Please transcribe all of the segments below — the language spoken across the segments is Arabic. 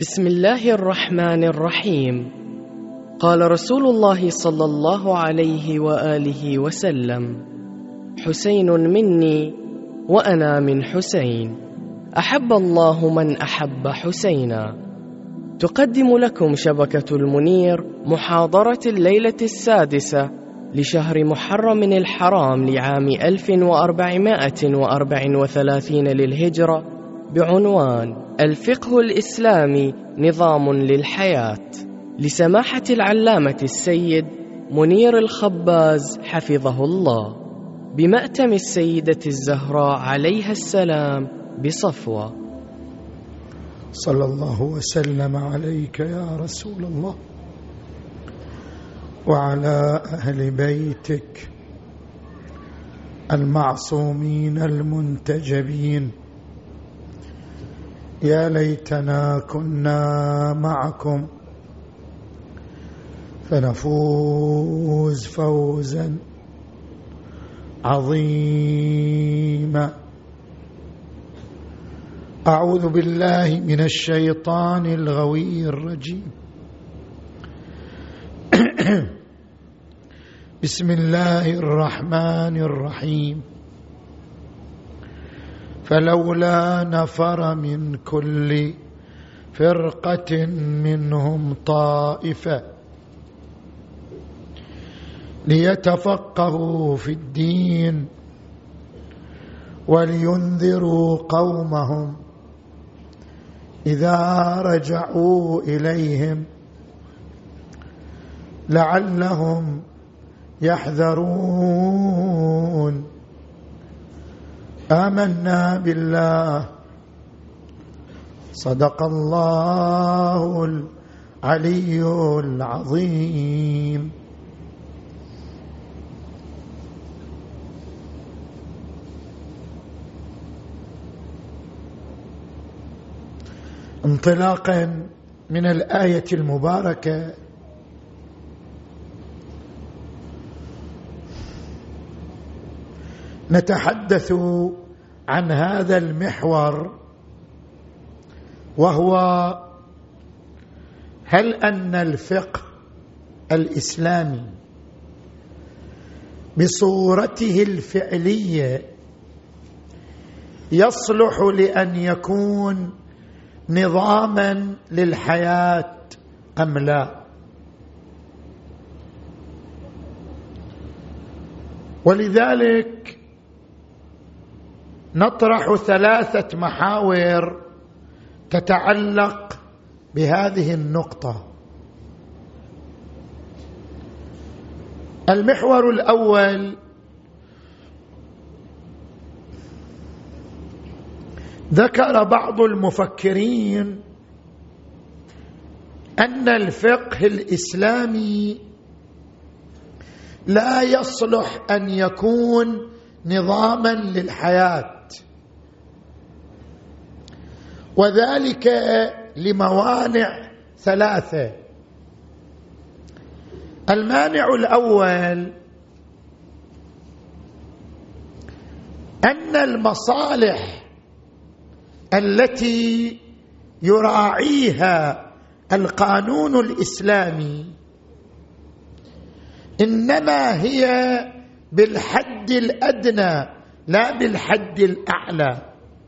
بسم الله الرحمن الرحيم. قال رسول الله صلى الله عليه وآله وسلم: حسين مني وأنا من حسين، أحب الله من أحب حسينا. تقدم لكم شبكة المنير محاضرة الليلة السادسة لشهر محرم الحرام لعام 1434 للهجرة بعنوان الفقه الإسلامي نظام للحياة، لسماحة العلامة السيد منير الخباز حفظه الله، بمأتم السيدة الزهراء عليها السلام بصفوة. صلى الله وسلم عليك يا رسول الله وعلى أهل بيتك المعصومين المنتجبين. يا ليتنا كنا معكم فنفوز فوزا عظيما. أعوذ بالله من الشيطان الغوي الرجيم. بسم الله الرحمن الرحيم. فلولا نفر من كل فرقة منهم طائفة ليتفقهوا في الدين ولينذروا قومهم إذا رجعوا إليهم لعلهم يحذرون. آمنا بالله، صدق الله العلي العظيم. انطلاقا من الآية المباركة نتحدث عن هذا المحور، وهو هل أن الفقه الإسلامي بصورته الفعلية يصلح لأن يكون نظاما للحياة أم لا؟ ولذلك نطرح 3 محاور تتعلق بهذه النقطة. المحور الأول: ذكر بعض المفكرين أن الفقه الإسلامي لا يصلح أن يكون نظاما للحياة، وذلك لموانع 3. المانع الأول أن المصالح التي يراعيها القانون الإسلامي إنما هي بالحد الأدنى لا بالحد الأعلى.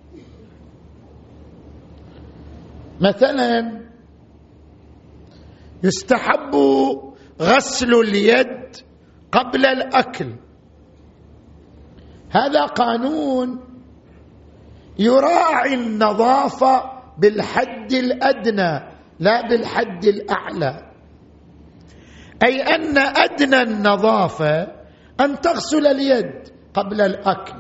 مثلا يستحب غسل اليد قبل الأكل، هذا قانون يراعي النظافة بالحد الأدنى لا بالحد الأعلى، أي أن أدنى النظافة أن تغسل اليد قبل الأكل.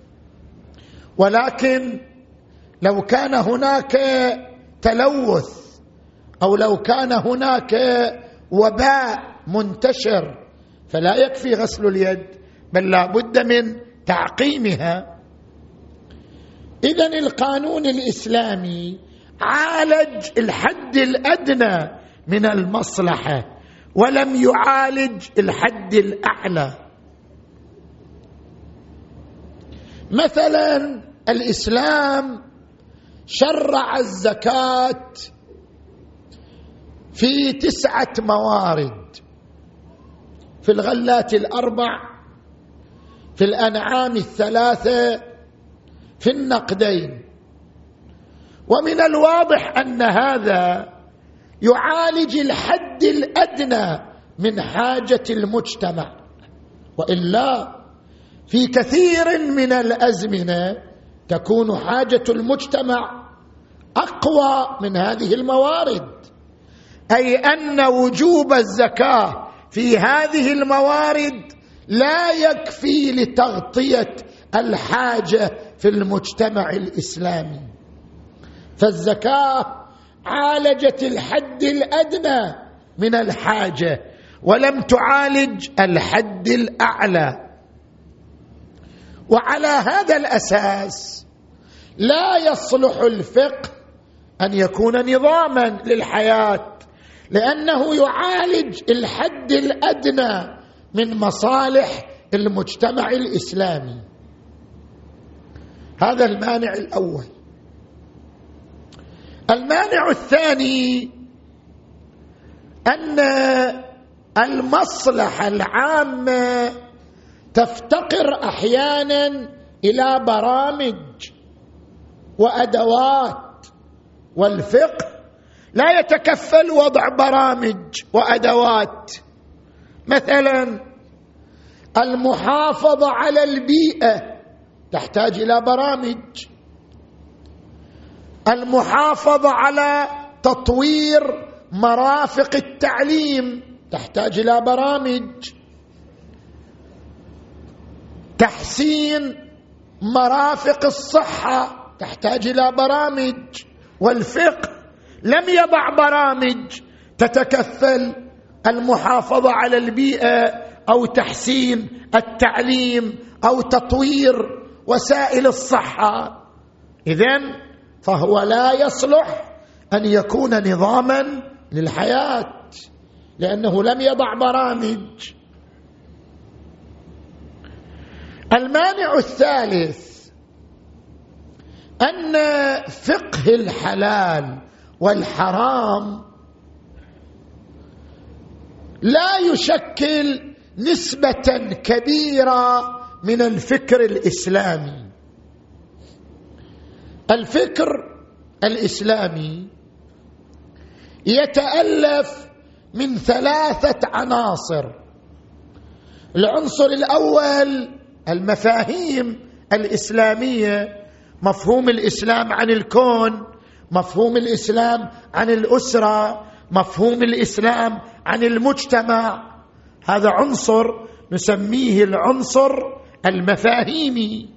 ولكن لو كان هناك تلوث أو لو كان هناك وباء منتشر فلا يكفي غسل اليد، بل لا بد من تعقيمها. إذن القانون الإسلامي عالج الحد الأدنى من المصلحة ولم يعالج الحد الأعلى. مثلا الإسلام شرع الزكاة في 9 موارد: في الغلات 4، في الأنعام 3، في النقدين. ومن الواضح أن هذا يعالج الحد الأدنى من حاجة المجتمع، وإلا في كثير من الأزمنة تكون حاجة المجتمع أقوى من هذه الموارد، أي أن وجوب الزكاة في هذه الموارد لا يكفي لتغطية الحاجة في المجتمع الإسلامي. فالزكاة عالجت الحد الأدنى من الحاجة ولم تعالج الحد الأعلى. وعلى هذا الأساس لا يصلح الفقه أن يكون نظاما للحياة، لأنه يعالج الحد الأدنى من مصالح المجتمع الإسلامي. هذا المانع الأول. المانع الثاني أن المصلحة العامة تفتقر أحيانا إلى برامج وأدوات، والفقه لا يتكفل وضع برامج وأدوات. مثلا المحافظة على البيئة تحتاج إلى برامج، المحافظة على تطوير مرافق التعليم تحتاج إلى برامج، تحسين مرافق الصحة تحتاج إلى برامج. والفقه لم يضع برامج تتكفل المحافظة على البيئة أو تحسين التعليم أو تطوير وسائل الصحة. إذن فهو لا يصلح أن يكون نظاما للحياة لأنه لم يضع برامج. المانع الثالث أن فقه الحلال والحرام لا يشكل نسبة كبيرة من الفكر الإسلامي. الفكر الإسلامي يتألف من 3 عناصر. العنصر الأول المفاهيم الإسلامية، مفهوم الإسلام عن الكون، مفهوم الإسلام عن الأسرة، مفهوم الإسلام عن المجتمع. هذا عنصر نسميه العنصر المفاهيمي.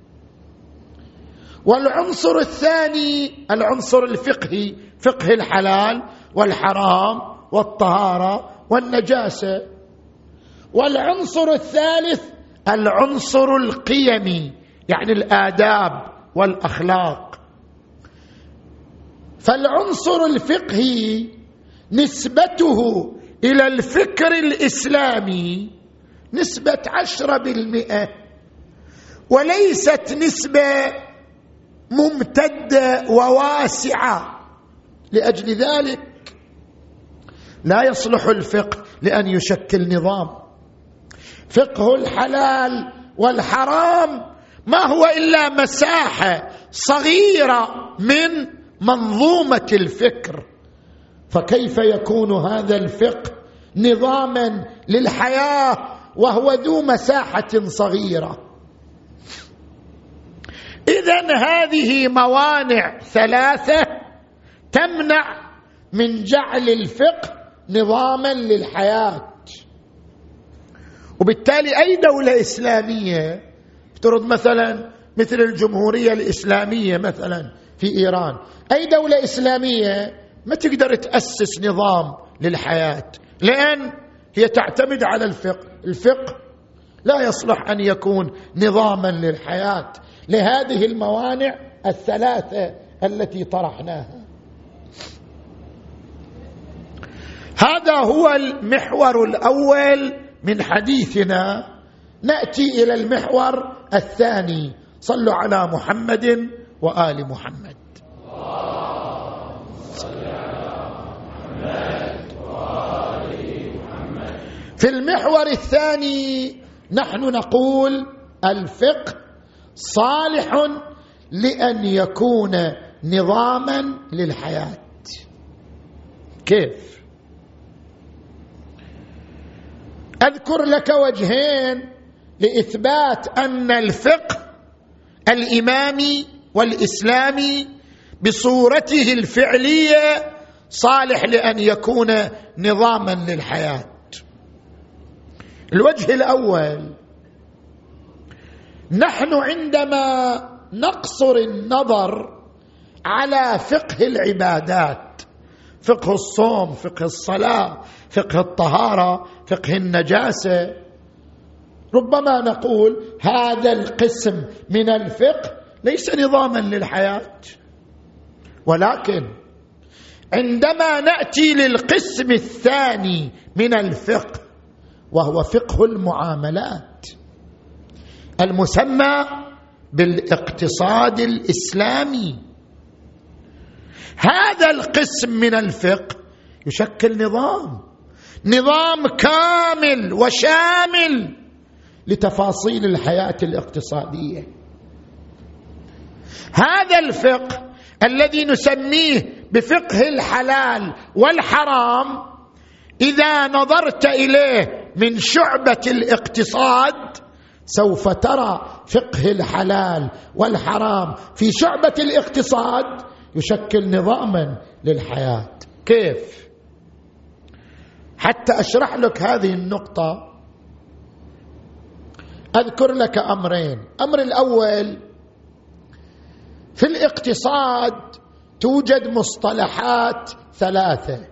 والعنصر الثاني العنصر الفقهي، فقه الحلال والحرام والطهارة والنجاسة. والعنصر الثالث العنصر القيمي، يعني الآداب والأخلاق. فالعنصر الفقهي نسبته إلى الفكر الإسلامي نسبة 10%، وليست نسبة ممتدة وواسعة. لأجل ذلك لا يصلح الفقه لأن يشكل نظام. فقه الحلال والحرام ما هو إلا مساحة صغيرة من منظومة الفكر، فكيف يكون هذا الفقه نظاما للحياة وهو ذو مساحة صغيرة؟ إذن هذه موانع 3 تمنع من جعل الفقه نظاما للحياة. وبالتالي أي دولة إسلامية افترض مثلا مثل الجمهورية الإسلامية مثلا في إيران، أي دولة إسلامية ما تقدر تأسس نظام للحياة لأن هي تعتمد على الفقه. الفقه لا يصلح أن يكون نظاما للحياة لهذه الموانع 3 التي طرحناها. هذا هو المحور الأول من حديثنا. نأتي إلى المحور الثاني. صلوا على محمد وآل محمد. صل على محمد في المحور الثاني نحن نقول الفقه صالح لأن يكون نظاما للحياة. كيف؟ أذكر لك وجهين لإثبات أن الفقه الإمامي والإسلامي بصورته الفعلية صالح لأن يكون نظاما للحياة. الوجه الأول، نحن عندما نقصر النظر على فقه العبادات، فقه الصوم، فقه الصلاة، فقه الطهارة، فقه النجاسة، ربما نقول هذا القسم من الفقه ليس نظاما للحياة. ولكن عندما نأتي للقسم الثاني من الفقه وهو فقه المعاملات المسمى بالاقتصاد الإسلامي، هذا القسم من الفقه يشكل نظام كامل وشامل لتفاصيل الحياة الاقتصادية. هذا الفقه الذي نسميه بفقه الحلال والحرام، إذا نظرت إليه من شعبة الاقتصاد سوف ترى فقه الحلال والحرام في شعبة الاقتصاد يشكل نظاما للحياة. كيف؟ حتى أشرح لك هذه النقطة أذكر لك أمرين. أمر الأول، في الاقتصاد توجد مصطلحات ثلاثة: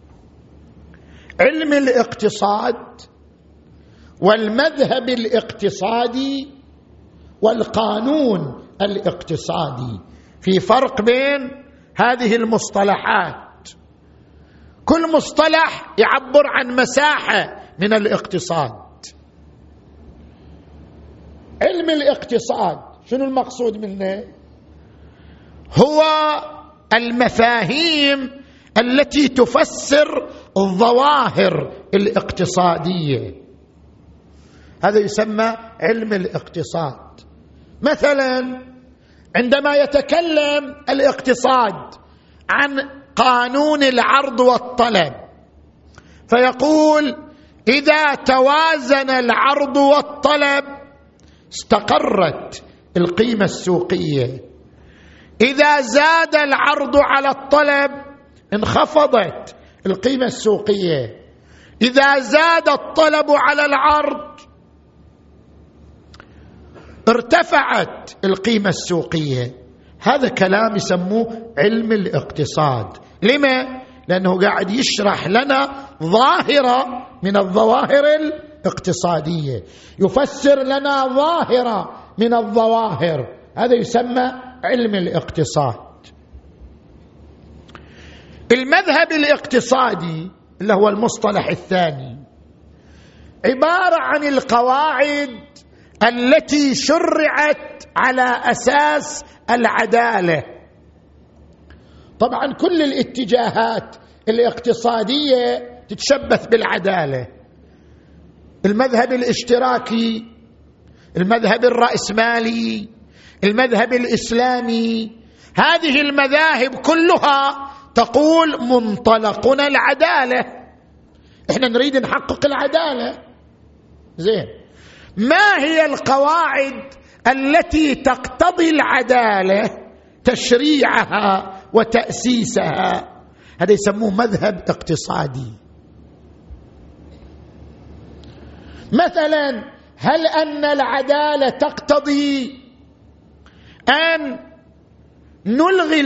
علم الاقتصاد والمذهب الاقتصادي والقانون الاقتصادي. في فرق بين هذه المصطلحات، كل مصطلح يعبر عن مساحة من الاقتصاد. علم الاقتصاد شنو المقصود منه؟ هو المفاهيم التي تفسر الظواهر الاقتصادية، هذا يسمى علم الاقتصاد. مثلا عندما يتكلم الاقتصاد عن قانون العرض والطلب فيقول إذا توازن العرض والطلب استقرت القيمة السوقية، إذا زاد العرض على الطلب انخفضت القيمة السوقية، إذا زاد الطلب على العرض ارتفعت القيمة السوقية. هذا كلام يسموه علم الاقتصاد. لما؟ لأنه قاعد يشرح لنا ظاهرة من الظواهر الاقتصادية، يفسر لنا ظاهرة من الظواهر، هذا يسمى علم الاقتصاد. المذهب الاقتصادي اللي هو المصطلح الثاني عبارة عن القواعد التي شرعت على أساس العدالة. طبعا كل الاتجاهات الاقتصادية تتشبث بالعدالة، المذهب الاشتراكي، المذهب الرأسمالي، المذهب الإسلامي، هذه المذاهب كلها تقول منطلقنا العدالة، احنا نريد نحقق العدالة. زين، ما هي القواعد التي تقتضي العدالة تشريعها وتأسيسها؟ هذا يسموه مذهب اقتصادي. مثلا هل أن العدالة تقتضي أن نلغي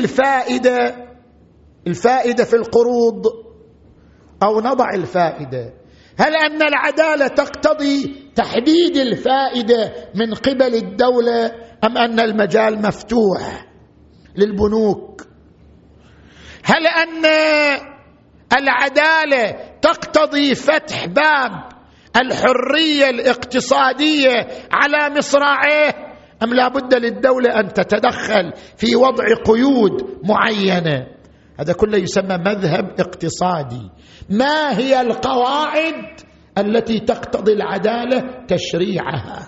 الفائدة في القروض أو نضع الفائدة؟ هل أن العدالة تقتضي تحديد الفائدة من قبل الدولة أم أن المجال مفتوح للبنوك؟ هل أن العدالة تقتضي فتح باب الحرية الاقتصادية على مصراعيه أم لا بد للدولة أن تتدخل في وضع قيود معينة؟ هذا كله يسمى مذهب اقتصادي. ما هي القواعد التي تقتضي العدالة تشريعها.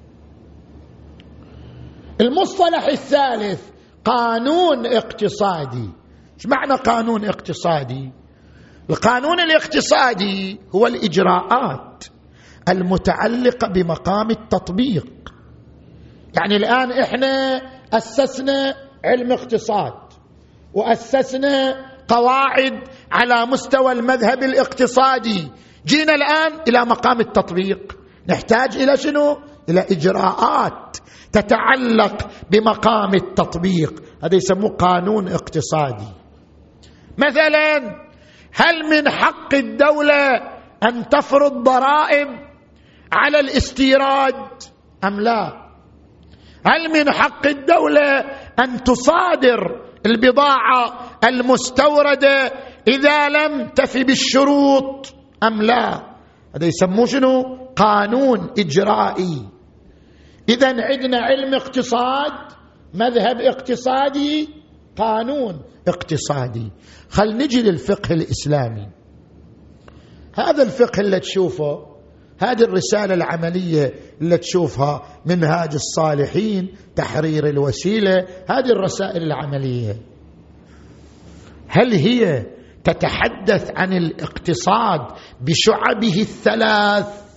المصطلح الثالث قانون اقتصادي. ايش معنى قانون اقتصادي؟ القانون الاقتصادي هو الإجراءات المتعلقة بمقام التطبيق. يعني الآن إحنا أسسنا علم اقتصاد وأسسنا قواعد على مستوى المذهب الاقتصادي، جينا الآن إلى مقام التطبيق، نحتاج إلى شنو؟ إلى إجراءات تتعلق بمقام التطبيق، هذا يسموه قانون اقتصادي. مثلا هل من حق الدولة أن تفرض ضرائب على الاستيراد أم لا؟ هل من حق الدولة أن تصادر البضاعة المستوردة إذا لم تفي بالشروط أم لا؟ هذا يسموه شنو؟ قانون إجرائي. إذن عندنا علم اقتصاد، مذهب اقتصادي، قانون اقتصادي. خل نجي للفقه الإسلامي. هذا الفقه اللي تشوفه، هذه الرسالة العملية اللي تشوفها، منهاج الصالحين، تحرير الوسيلة، هذه الرسائل العملية، هل هي تتحدث عن الاقتصاد بشعبه الثلاث؟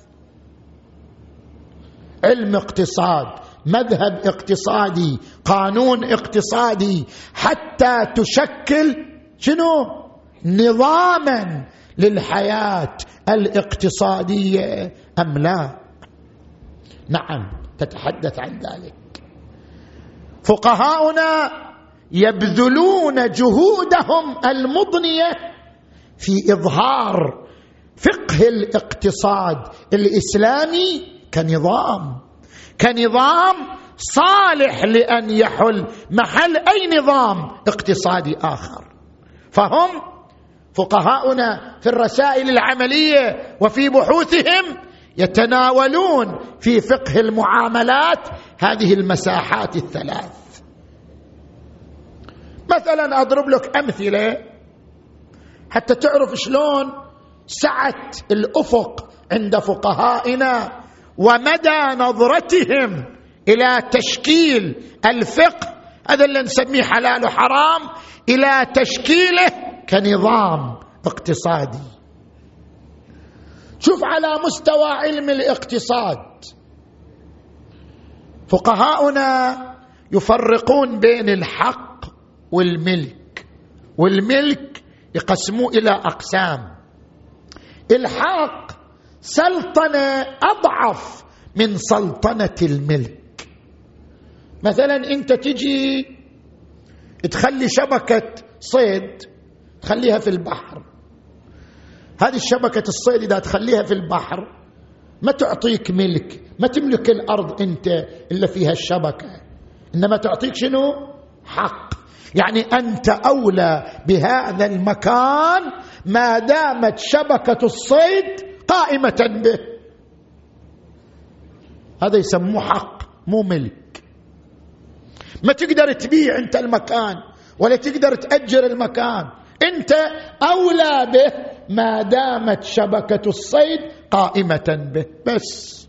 علم اقتصاد، مذهب اقتصادي، قانون اقتصادي، حتى تشكل شنو؟ نظاما للحياة الاقتصادية أم لا؟ نعم، تتحدث عن ذلك. فقهاؤنا يبذلون جهودهم المضنية في إظهار فقه الاقتصاد الإسلامي كنظام صالح لأن يحل محل أي نظام اقتصادي آخر. فهم فقهاؤنا في الرسائل العملية وفي بحوثهم يتناولون في فقه المعاملات هذه المساحات الثلاث. مثلا أضرب لك أمثلة حتى تعرف شلون سعة الأفق عند فقهائنا ومدى نظرتهم إلى تشكيل الفقه، هذا اللي نسميه حلال وحرام، إلى تشكيله كنظام اقتصادي. شوف على مستوى علم الاقتصاد فقهاؤنا يفرقون بين الحق والملك، والملك يقسموه إلى أقسام. الحق سلطنة أضعف من سلطنة الملك. مثلا أنت تجي تخلي شبكة صيد تخليها في البحر، هذه الشبكة الصيد إذا تخليها في البحر ما تعطيك ملك، ما تملك الأرض أنت إلا فيها الشبكة، إنما تعطيك شنو؟ حق. يعني أنت أولى بهذا المكان ما دامت شبكة الصيد قائمة به، هذا يسموه حق مو ملك. ما تقدر تبيع أنت المكان ولا تقدر تأجر المكان، أنت أولى به ما دامت شبكة الصيد قائمة به بس.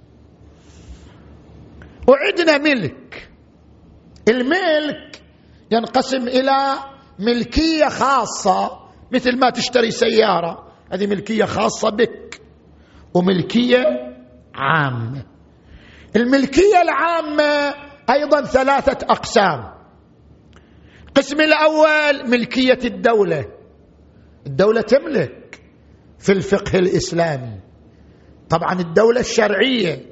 وعندنا ملك. الملك ينقسم إلى ملكية خاصة، مثل ما تشتري سيارة، هذه ملكية خاصة بك، وملكية عامة. الملكية العامة أيضا ثلاثة أقسام. القسم الأول ملكية الدولة. الدولة تملك في الفقه الإسلامي، طبعا الدولة الشرعية.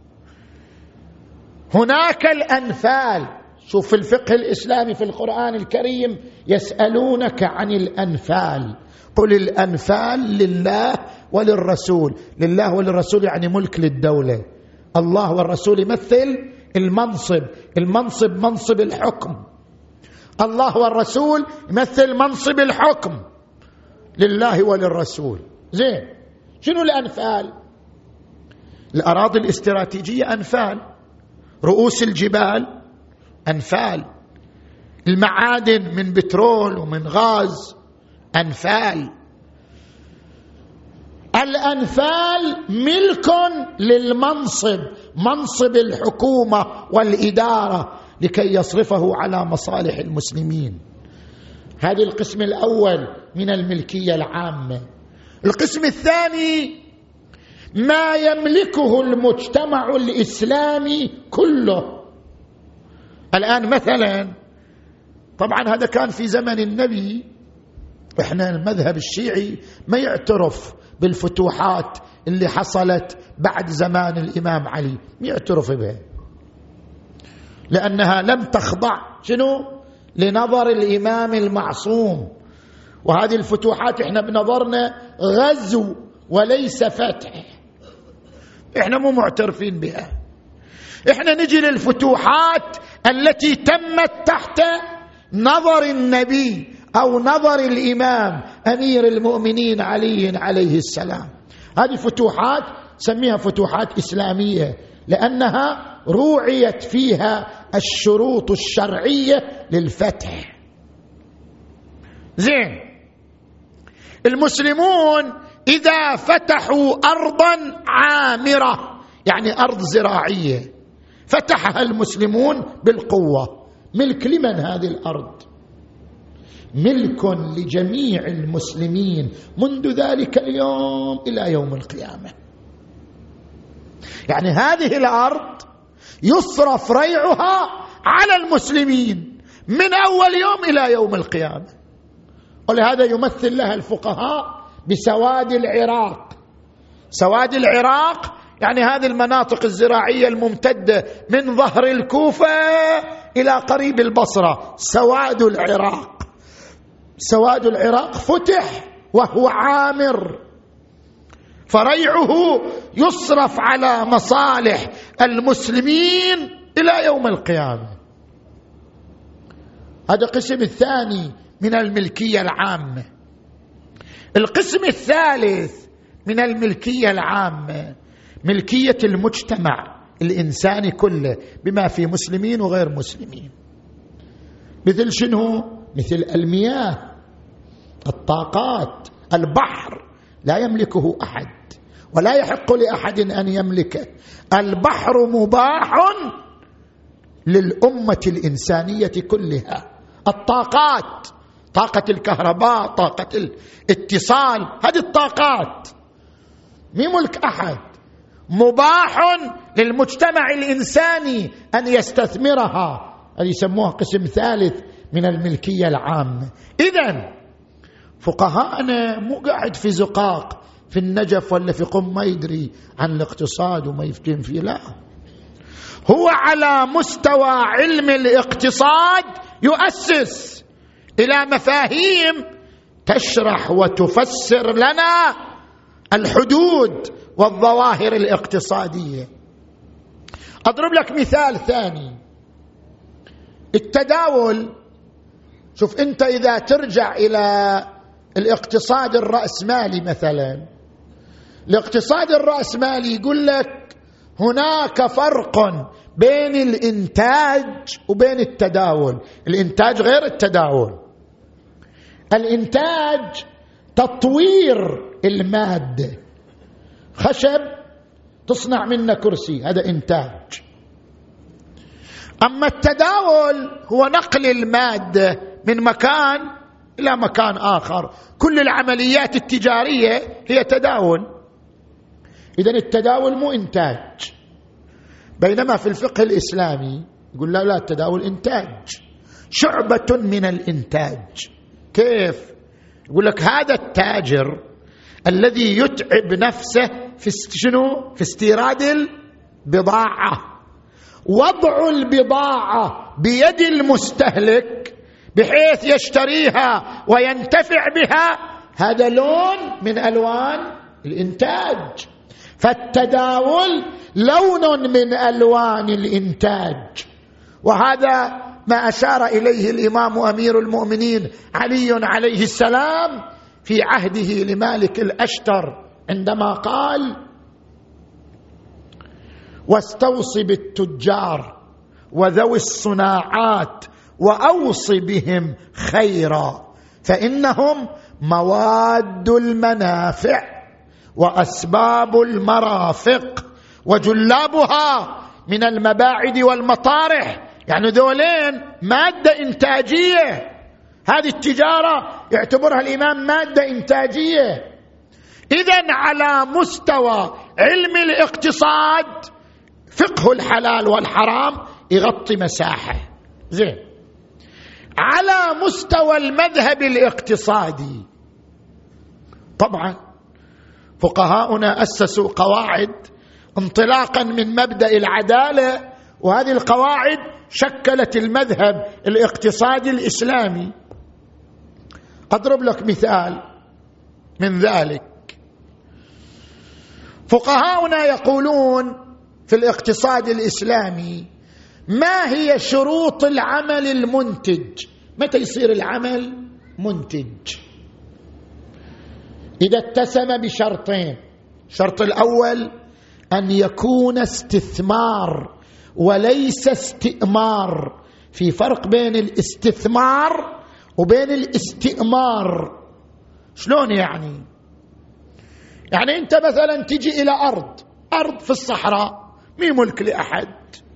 هناك الأنفال. شوف في الفقه الإسلامي في القرآن الكريم يسألونك عن الأنفال، قل الأنفال لله وللرسول. لله وللرسول يعني ملك للدولة. الله والرسول يمثل المنصب منصب الحكم. الله والرسول يمثل منصب الحكم لله وللرسول. زين، شنو الأنفال؟ الأراضي الاستراتيجية أنفال، رؤوس الجبال أنفال، المعادن من بترول ومن غاز أنفال. الأنفال ملك للمنصب، منصب الحكومة والإدارة، لكي يصرفه على مصالح المسلمين. هذا القسم الأول من الملكية العامة. القسم الثاني ما يملكه المجتمع الإسلامي كله. الآن مثلا، طبعا هذا كان في زمن النبي، احنا المذهب الشيعي ما يعترف بالفتوحات اللي حصلت بعد زمان الإمام علي، ما يعترف بها، لأنها لم تخضع لنظر الإمام المعصوم. وهذه الفتوحات احنا بنظرنا غزو وليس فتح، احنا مو معترفين بها. احنا نجي للفتوحات التي تمت تحت نظر النبي أو نظر الإمام أمير المؤمنين علي عليه السلام. هذه فتوحات سميها فتوحات إسلامية، لأنها روعيت فيها الشروط الشرعية للفتح. زين، المسلمون إذا فتحوا أرضا عامرة، يعني أرض زراعية، فتحها المسلمون بالقوة، ملك لمن هذه الأرض؟ ملك لجميع المسلمين منذ ذلك اليوم إلى يوم القيامة. يعني هذه الأرض يصرف ريعها على المسلمين من أول يوم إلى يوم القيامة. ولهذا يمثل لها الفقهاء بسواد العراق. سواد العراق يعني هذه المناطق الزراعية الممتدة من ظهر الكوفة إلى قريب البصرة، سواد العراق. سواد العراق فتح وهو عامر، فريعه يصرف على مصالح المسلمين إلى يوم القيامة. هذا القسم الثاني من الملكية العامة. القسم الثالث من الملكية العامة ملكية المجتمع الإنساني كله، بما فيه مسلمين وغير مسلمين. مثل شنو؟ مثل المياه، الطاقات، البحر لا يملكه أحد ولا يحق لأحد أن يملكه. البحر مباح للأمة الإنسانية كلها. الطاقات، طاقة الكهرباء، طاقة الاتصال، هذه الطاقات مي ملك أحد، مباح للمجتمع الإنساني أن يستثمرها. هذه يسموها قسم ثالث من الملكية العامة. إذن فقهاءنا مو قاعد في زقاق في النجف ولا في قم ما يدري عن الاقتصاد وما يفتن فيه، لا، هو على مستوى علم الاقتصاد يؤسس إلى مفاهيم تشرح وتفسر لنا الحدود والظواهر الاقتصادية. أضرب لك مثال ثاني، التداول. شوف أنت إذا ترجع إلى الاقتصاد الرأسمالي مثلا، الاقتصاد الرأسمالي يقول لك هناك فرق بين الإنتاج وبين التداول. الإنتاج غير التداول. الإنتاج تطوير المادة، خشب تصنع منه كرسي، هذا إنتاج. أما التداول هو نقل المادة من مكان إلى مكان آخر. كل العمليات التجارية هي تداول. إذن التداول مو إنتاج. بينما في الفقه الإسلامي يقول لا، التداول إنتاج، شعبة من الإنتاج. كيف؟ يقول لك هذا التاجر الذي يتعب نفسه في في استيراد البضاعة، وضع البضاعة بيد المستهلك بحيث يشتريها وينتفع بها، هذا لون من ألوان الإنتاج. فالتداول لون من ألوان الإنتاج. وهذا ما أشار إليه الإمام أمير المؤمنين علي عليه السلام في عهده لمالك الأشتر عندما قال: واستوصي بالتجار وذوي الصناعات وأوص بهم خيرا، فإنهم مواد المنافع وأسباب المرافق وجلابها من المباعد والمطارح، يعني ذولين مادة إنتاجية. هذه التجارة يعتبرها الإمام مادة إنتاجية. إذن على مستوى علم الاقتصاد فقه الحلال والحرام يغطي مساحة زين. على مستوى المذهب الاقتصادي طبعا فقهاؤنا أسسوا قواعد انطلاقا من مبدأ العدالة، وهذه القواعد شكلت المذهب الاقتصادي الإسلامي. أضرب لك مثال من ذلك. فقهاؤنا يقولون في الاقتصاد الإسلامي ما هي شروط العمل المنتج؟ متى يصير العمل منتج؟ إذا اتسم بشرطين. الشرط الأول أن يكون استثمار وليس استئمار. في فرق بين الاستثمار وبين الاستئمار. شلون يعني؟ يعني أنت مثلا تجي إلى أرض في الصحراء مي ملك لأحد،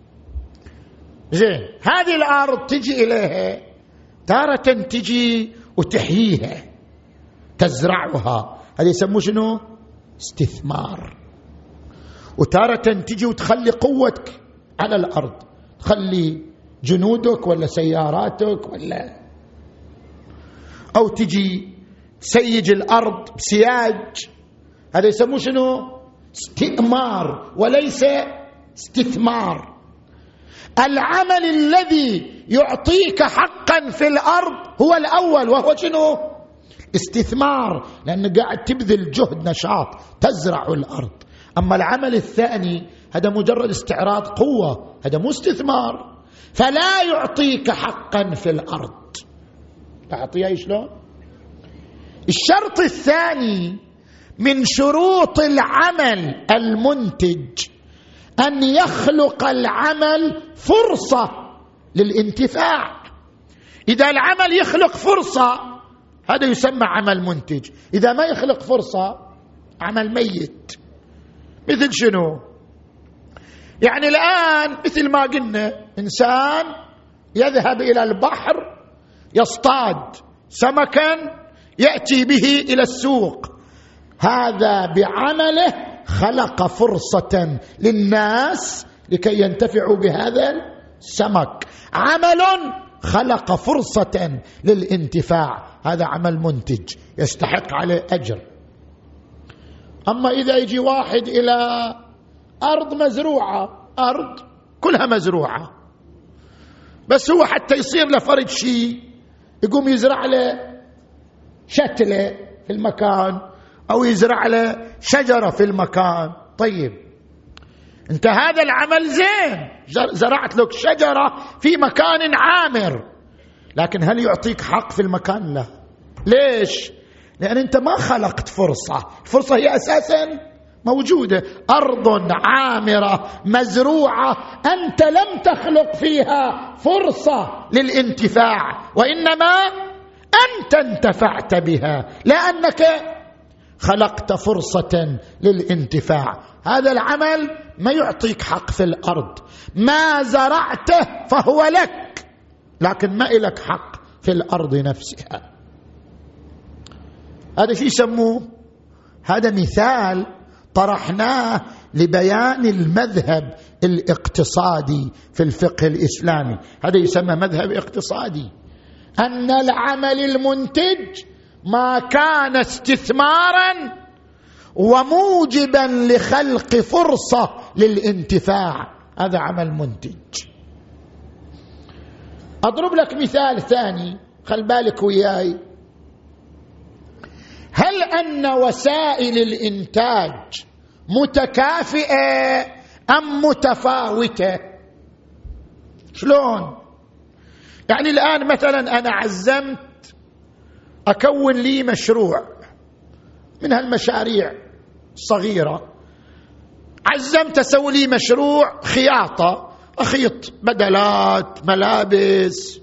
زين، هذه الأرض تجي إليها تارة تجي وتحييها تزرعها، هذا يسموه شنو؟ استثمار. وتارة تجي وتخلي قوتك على الأرض، تخلي جنودك ولا سياراتك ولا، أو تجي تسيج الأرض بسياج، هذا يسموه شنو؟ استئمار وليس استثمار. العمل الذي يعطيك حقا في الأرض هو الأول، وهو شنو؟ استثمار، لأنه قاعد تبذل جهد نشاط تزرع الأرض. أما العمل الثاني هذا مجرد استعراض قوة، هذا مو استثمار، فلا يعطيك حقا في الأرض. تعطيها شلون؟ الشرط الثاني من شروط العمل المنتج أن يخلق العمل فرصة للانتفاع. إذا العمل يخلق فرصة هذا يسمى عمل منتج، إذا ما يخلق فرصة عمل ميت. مثل شنو؟ يعني الآن مثل ما قلنا إنسان يذهب إلى البحر يصطاد سمكا يأتي به إلى السوق، هذا بعمله خلق فرصة للناس لكي ينتفعوا بهذا السمك. عمل خلق فرصة للانتفاع، هذا عمل منتج يستحق عليه أجر. أما إذا يجي واحد إلى أرض مزروعة، أرض كلها مزروعة، بس هو حتى يصير له فرد شيء يقوم يزرع له شتلة في المكان أو يزرع له شجرة في المكان. طيب أنت هذا العمل زين، زرعت لك شجرة في مكان عامر، لكن هل يعطيك حق في المكان؟ لا. ليش؟ لأن أنت ما خلقت فرصة، الفرصة هي أساسا موجودة، أرض عامرة مزروعة أنت لم تخلق فيها فرصة للانتفاع، وإنما أنت انتفعت بها لأنك خلقت فرصة للانتفاع. هذا العمل ما يعطيك حق في الأرض، ما زرعته فهو لك، لكن ما إلك حق في الأرض نفسها. هذا شيء يسموه، هذا مثال طرحناه لبيان المذهب الاقتصادي في الفقه الإسلامي. هذا يسمى مذهب اقتصادي، أن العمل المنتج ما كان استثمارا وموجبا لخلق فرصة للانتفاع، هذا عمل منتج. أضرب لك مثال ثاني، خل بالك وياي. هل أن وسائل الإنتاج متكافئة أم متفاوتة؟ شلون؟ يعني الآن مثلا أنا عزمت أكون لي مشروع من هالمشاريع الصغيرة، عزمت أسوي لي مشروع خياطة، أخيط بدلات ملابس،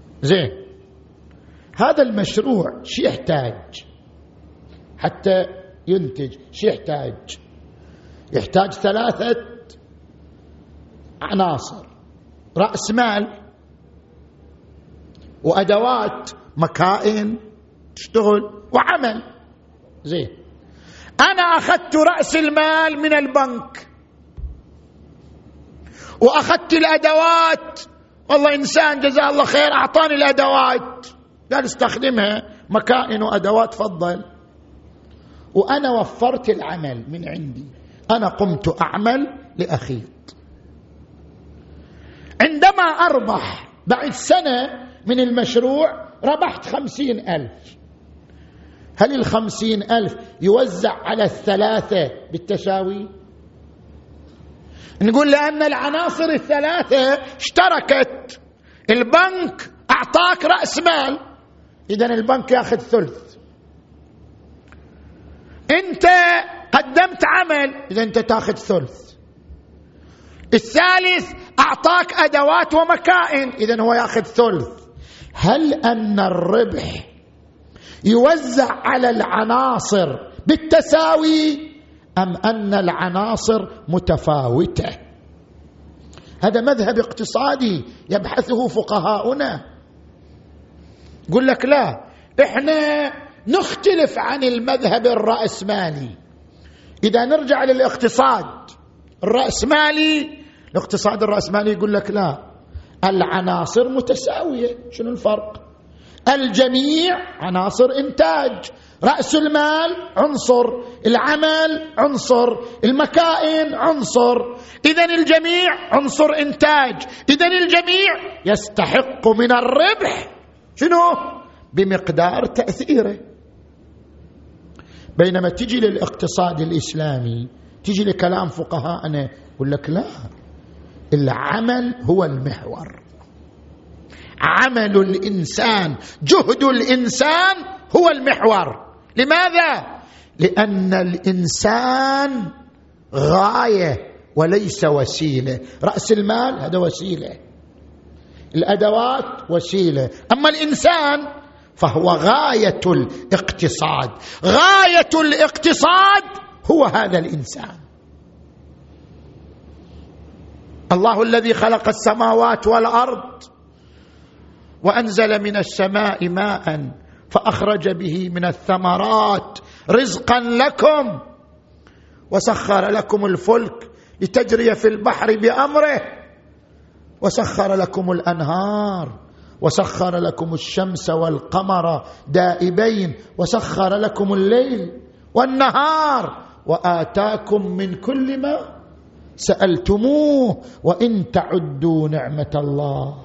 زين. هذا المشروع شو يحتاج حتى ينتج شو يحتاج 3 عناصر: رأس مال وأدوات مكائن تشتغل وعمل. زين، أنا أخذت رأس المال من البنك وأخذت الأدوات، والله إنسان جزاه الله خير أعطاني الأدوات قال استخدمها، مكائن وأدوات فضل، وأنا وفرت العمل من عندي، أنا قمت أعمل لأخيط. عندما أربح بعد سنة من المشروع ربحت 50,000، هل 50,000 يوزع على 3 بالتساوي؟ نقول لأن العناصر 3 اشتركت. البنك أعطاك رأس مال، إذن البنك يأخذ ثلث. أنت قدمت عمل، إذن أنت تأخذ ثلث. الثالث أعطاك أدوات ومكائن، إذن هو يأخذ ثلث. هل أن الربح يوزع على العناصر بالتساوي أم أن العناصر متفاوتة؟ هذا مذهب اقتصادي يبحثه فقهاؤنا. يقول لك لا، إحنا نختلف عن المذهب الرأسمالي. إذا نرجع للاقتصاد الرأسمالي، الاقتصاد الرأسمالي يقول لك لا، العناصر متساوية. شنو الفرق؟ الجميع عناصر إنتاج، رأس المال عنصر، العمل عنصر، المكائن عنصر، إذن الجميع عنصر إنتاج، إذن الجميع يستحق من الربح شنو؟ بمقدار تأثيره. بينما تجي للاقتصاد الإسلامي، تجي لكلام فقهاءنا يقول لك لا، العمل هو المحور، عمل الإنسان، جهد الإنسان هو المحور. لماذا؟ لأن الإنسان غاية وليس وسيلة. رأس المال هذا وسيلة، الأدوات وسيلة، أما الإنسان فهو غاية الاقتصاد. غاية الاقتصاد هو هذا الإنسان. الله الذي خلق السماوات والأرض وأنزل من السماء ماء فأخرج به من الثمرات رزقا لكم وسخر لكم الفلك لتجري في البحر بأمره وسخر لكم الأنهار وسخر لكم الشمس والقمر دائبين وسخر لكم الليل والنهار وآتاكم من كل ما سألتموه وإن تعدوا نعمة الله.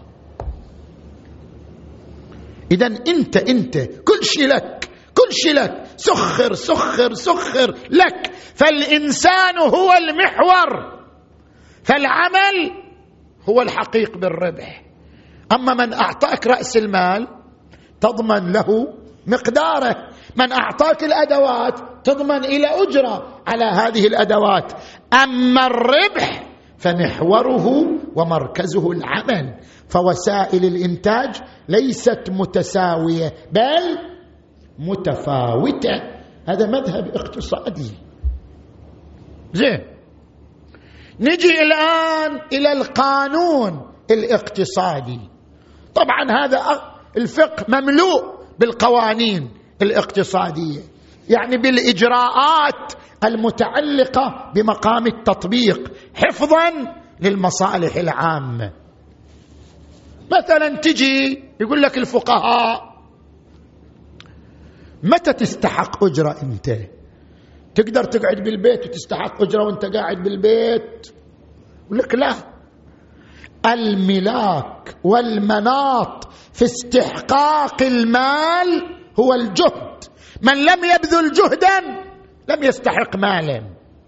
إذن أنت كل شيء لك، كل شيء لك، سخر سخر سخر لك. فالإنسان هو المحور، فالعمل هو الحقيق بالربح. أما من أعطاك رأس المال تضمن له مقداره، من أعطاك الأدوات تضمن إلى أجرة على هذه الأدوات. أما الربح فمحوره ومركزه العمل، فوسائل الإنتاج ليست متساوية بل متفاوتة. هذا مذهب اقتصادي. زين، نجي الآن إلى القانون الاقتصادي. طبعا هذا الفقه مملوء بالقوانين الاقتصادية، يعني بالإجراءات المتعلقة بمقام التطبيق حفظا للمصالح العامة. مثلا تجي يقول لك الفقهاء متى تستحق أجرة؟ أنت تقدر تقعد بالبيت وتستحق أجرة وانت قاعد بالبيت؟ يقول لك لا، الملاك والمناط في استحقاق المال هو الجهد. من لم يبذل جهدا لم يستحق مالا.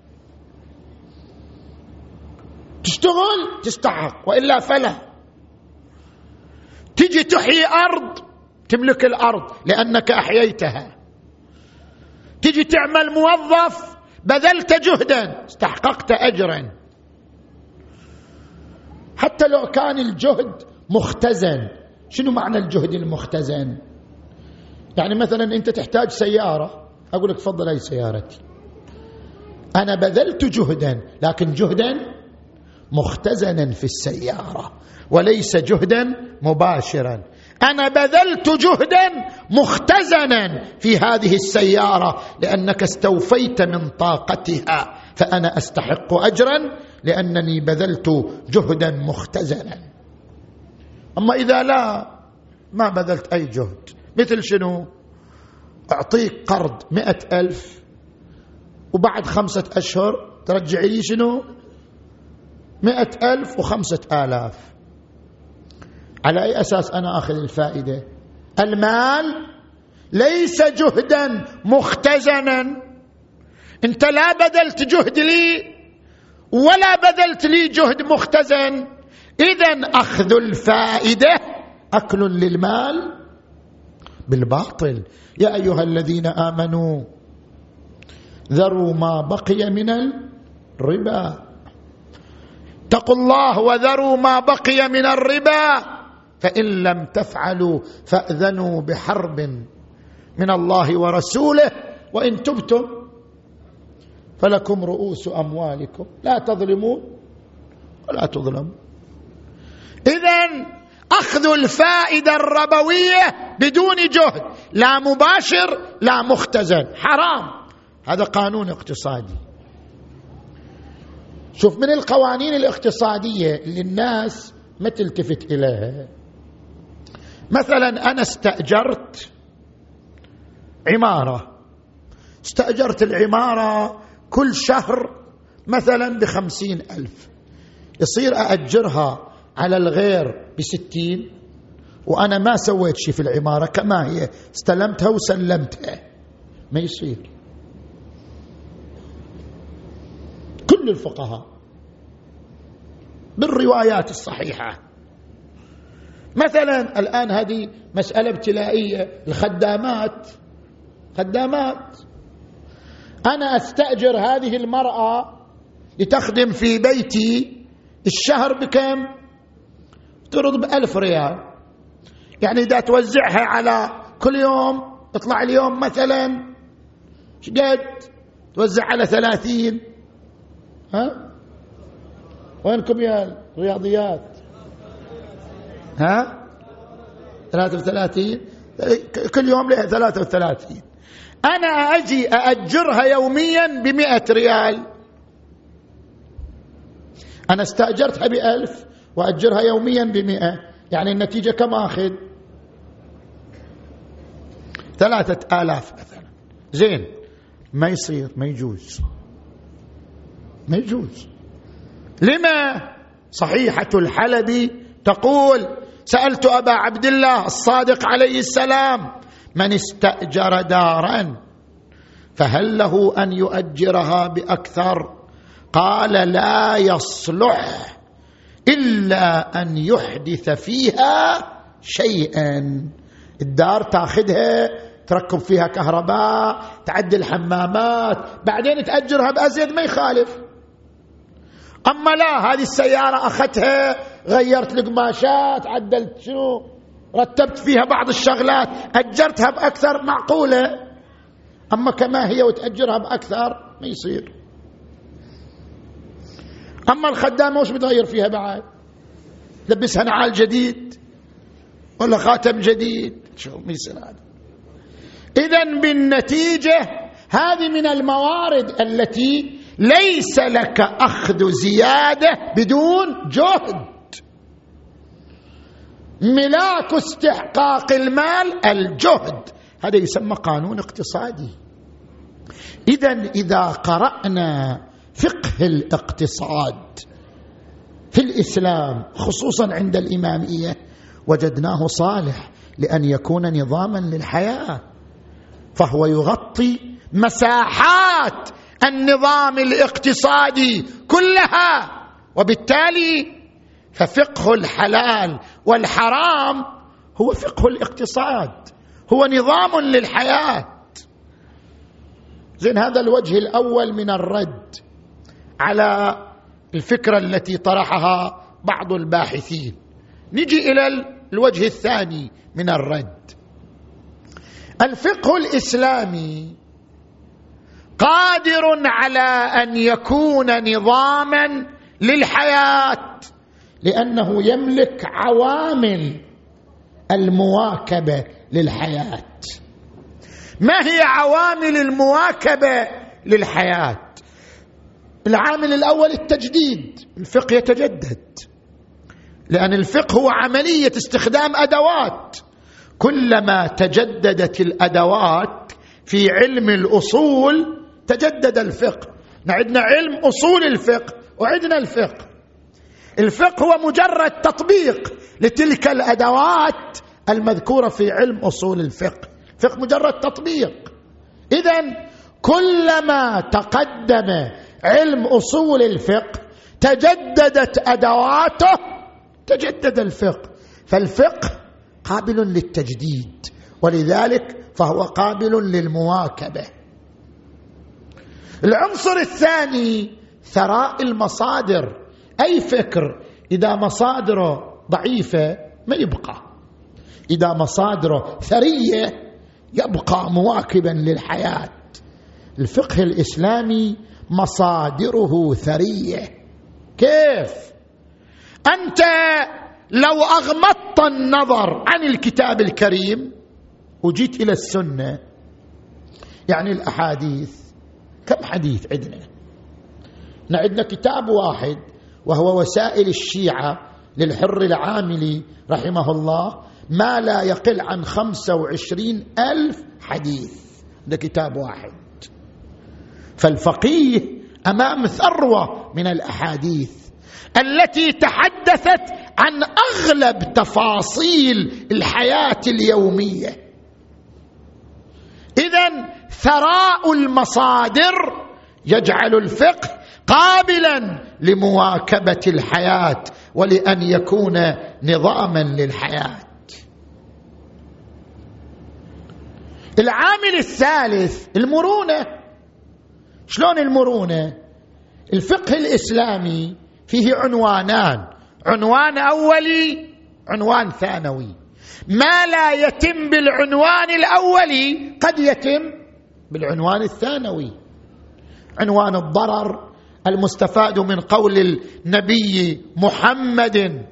تشتغل تستحق وإلا فلا. تجي تحيي أرض تملك الأرض لأنك أحييتها. تجي تعمل موظف بذلت جهدا استحققت أجرا. حتى لو كان الجهد مختزن. شنو معنى الجهد المختزن؟ يعني مثلا أنت تحتاج سيارة أقول لك تفضل هاي سيارتي، أنا بذلت جهدا، لكن جهدا مختزنا في السيارة وليس جهدا مباشرا. أنا بذلت جهدا مختزنا في هذه السيارة لأنك استوفيت من طاقتها، فأنا أستحق أجرا لأنني بذلت جهدا مختزنا. أما إذا لا، ما بذلت أي جهد، مثل شنو؟ أعطيك قرض 100,000 وبعد 5 أشهر ترجع لي شنو؟ 100,000 و5,000. على أي أساس أنا أخذ الفائدة؟ المال ليس جهدا مختزنا، أنت لا بذلت جهد لي ولا بذلت لي جهد مختزن، إذن أخذ الفائدة أكل للمال بالباطل. يا أيها الذين آمنوا ذروا ما بقي من الربا، اتقوا الله وذروا ما بقي من الربا فإن لم تفعلوا فأذنوا بحرب من الله ورسوله وإن تبتم فلكم رؤوس أموالكم لا تظلمون ولا تظلمون. إذن أخذ الفائدة الربوية بدون جهد، لا مباشر لا مختزن، حرام. هذا قانون اقتصادي. شوف، من القوانين الاقتصادية اللي الناس ما تلتفت إليها، مثلا أنا استأجرت عمارة، استأجرت العمارة كل شهر مثلا ب50,000، يصير أأجرها على الغير ب60 وأنا ما سويت شيء في العمارة كما هي، استلمتها وسلمتها، ما يصير. كل الفقهاء بالروايات الصحيحة. مثلا الآن هذه مسألة ابتلائية، الخدامات، خدامات، أنا أستأجر هذه المرأة لتخدم في بيتي الشهر بكم؟ ترض ب1,000 ريال، يعني إذا توزعها على كل يوم يطلع اليوم مثلا شقد؟ توزع على 30. ها؟ وينكم يا الرياضيات؟ ها؟ 33 كل يوم لها 33. أنا أجي أأجرها يوميا ب100 ريال، أنا استأجرتها ب1,000 وأجرها يوميا ب100، يعني النتيجة كم أخذ؟ 3,000 مثلا. زين، ما يصير، ما يجوز، ما يجوز. لما؟ صحيحة الحلبي تقول: سألت أبا عبد الله الصادق عليه السلام: من استأجر دارا فهل له أن يؤجرها بأكثر؟ قال: لا يصلح إلا أن يحدث فيها شيئا. الدار تأخذها تركب فيها كهرباء، تعدل حمامات، بعدين تأجرها بأزيد ما يخالف. أما لا، هذه السيارة أخذتها غيرت القماشات، عدلت شنو، رتبت فيها بعض الشغلات، أجرتها بأكثر، معقولة. أما كما هي وتأجرها بأكثر ما يصير. أما الخدامة وش بتغير فيها بعد؟ لبسها نعال جديد ولا خاتم جديد؟ شو ما يصير هذا. إذن بالنتيجة هذه من الموارد التي ليس لك أخذ زيادة بدون جهد. ملاك استحقاق المال الجهد، هذا يسمى قانون اقتصادي. إذن إذا قرأنا فقه الاقتصاد في الإسلام خصوصا عند الإمامية وجدناه صالح لأن يكون نظاما للحياة، فهو يغطي مساحات النظام الاقتصادي كلها، وبالتالي ففقه الحلال والحرام هو فقه الاقتصاد، هو نظام للحياة. زين، هذا الوجه الأول من الرد على الفكرة التي طرحها بعض الباحثين. نجي إلى الوجه الثاني من الرد. الفقه الإسلامي قادر على أن يكون نظاما للحياة، لأنه يملك عوامل المواكبة للحياة. ما هي عوامل المواكبة للحياة؟ العامل الأول التجديد. الفقه يتجدد، لأن الفقه هو عملية استخدام أدوات. كلما تجددت الأدوات في علم الأصول تجدد الفقه. عندنا علم أصول الفقه وعندنا الفقه. الفقه هو مجرد تطبيق لتلك الأدوات المذكورة في علم أصول الفقه. الفقه مجرد تطبيق. إذن كلما تقدم علم أصول الفقه تجددت أدواته، تجدد الفقه. فالفقه قابل للتجديد، ولذلك فهو قابل للمواكبة. العنصر الثاني ثراء المصادر. أي فكر إذا مصادره ضعيفة ما يبقى، إذا مصادره ثرية يبقى مواكبا للحياة. الفقه الإسلامي مصادره ثرية. كيف؟ أنت لو أغمضت النظر عن الكتاب الكريم وجيت إلى السنة، يعني الأحاديث، كم حديث عندنا كتاب واحد وهو وسائل الشيعة للحر العاملي رحمه الله، ما لا يقل عن 25,000 حديث. ده كتاب واحد. فالفقيه أمام ثروة من الأحاديث التي تحدثت عن أغلب تفاصيل الحياة اليومية. إذن ثراء المصادر يجعل الفقه قابلا لمواكبة الحياة ولأن يكون نظاما للحياة. العامل الثالث المرونة. شلون المرونة؟ الفقه الإسلامي فيه عنوانان، عنوان أولي، عنوان ثانوي. ما لا يتم بالعنوان الأولي قد يتم بالعنوان الثانوي. عنوان الضرر المستفاد من قول النبي محمد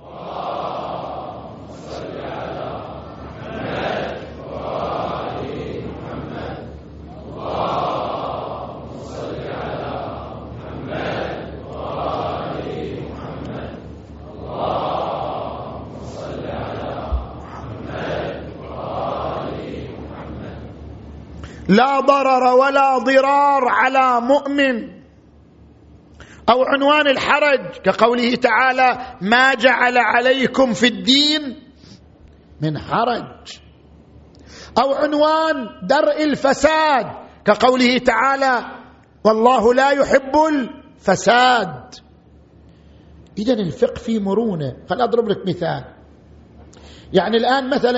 لا ضرر ولا ضرار على مؤمن، أو عنوان الحرج كقوله تعالى ما جعل عليكم في الدين من حرج، أو عنوان درء الفساد كقوله تعالى والله لا يحب الفساد. إذن الفقه فيه مرونة. خليني أضرب لك مثال. يعني الآن مثلا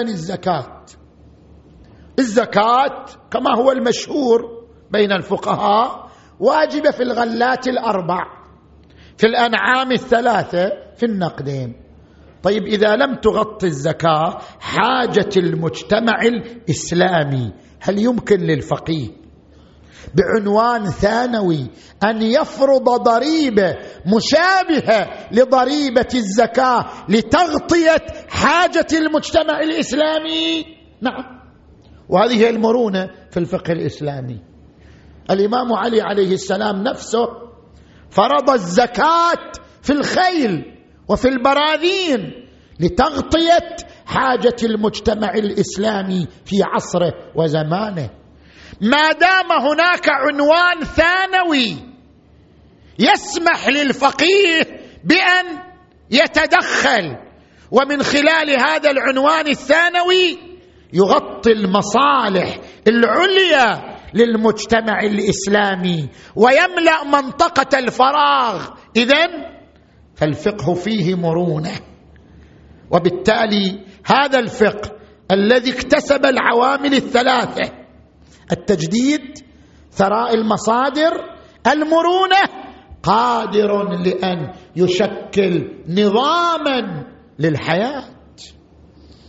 الزكاة كما هو المشهور بين الفقهاء واجبة في الغلات الأربع، في الأنعام الثلاثة، في النقدين. طيب إذا لم تغطي الزكاة حاجة المجتمع الإسلامي، هل يمكن للفقيه بعنوان ثانوي أن يفرض ضريبة مشابهة لضريبة الزكاة لتغطية حاجة المجتمع الإسلامي؟ نعم. وهذه هي المرونة في الفقه الإسلامي. الإمام علي عليه السلام نفسه فرض الزكاة في الخيل وفي البراذين لتغطية حاجة المجتمع الإسلامي في عصره وزمانه. ما دام هناك عنوان ثانوي يسمح للفقيه بأن يتدخل، ومن خلال هذا العنوان الثانوي يغطي المصالح العليا للمجتمع الإسلامي ويملأ منطقة الفراغ، إذن فالفقه فيه مرونة. وبالتالي هذا الفقه الذي اكتسب العوامل الثلاثة، التجديد، ثراء المصادر، المرونة، قادر لأن يشكل نظاما للحياة.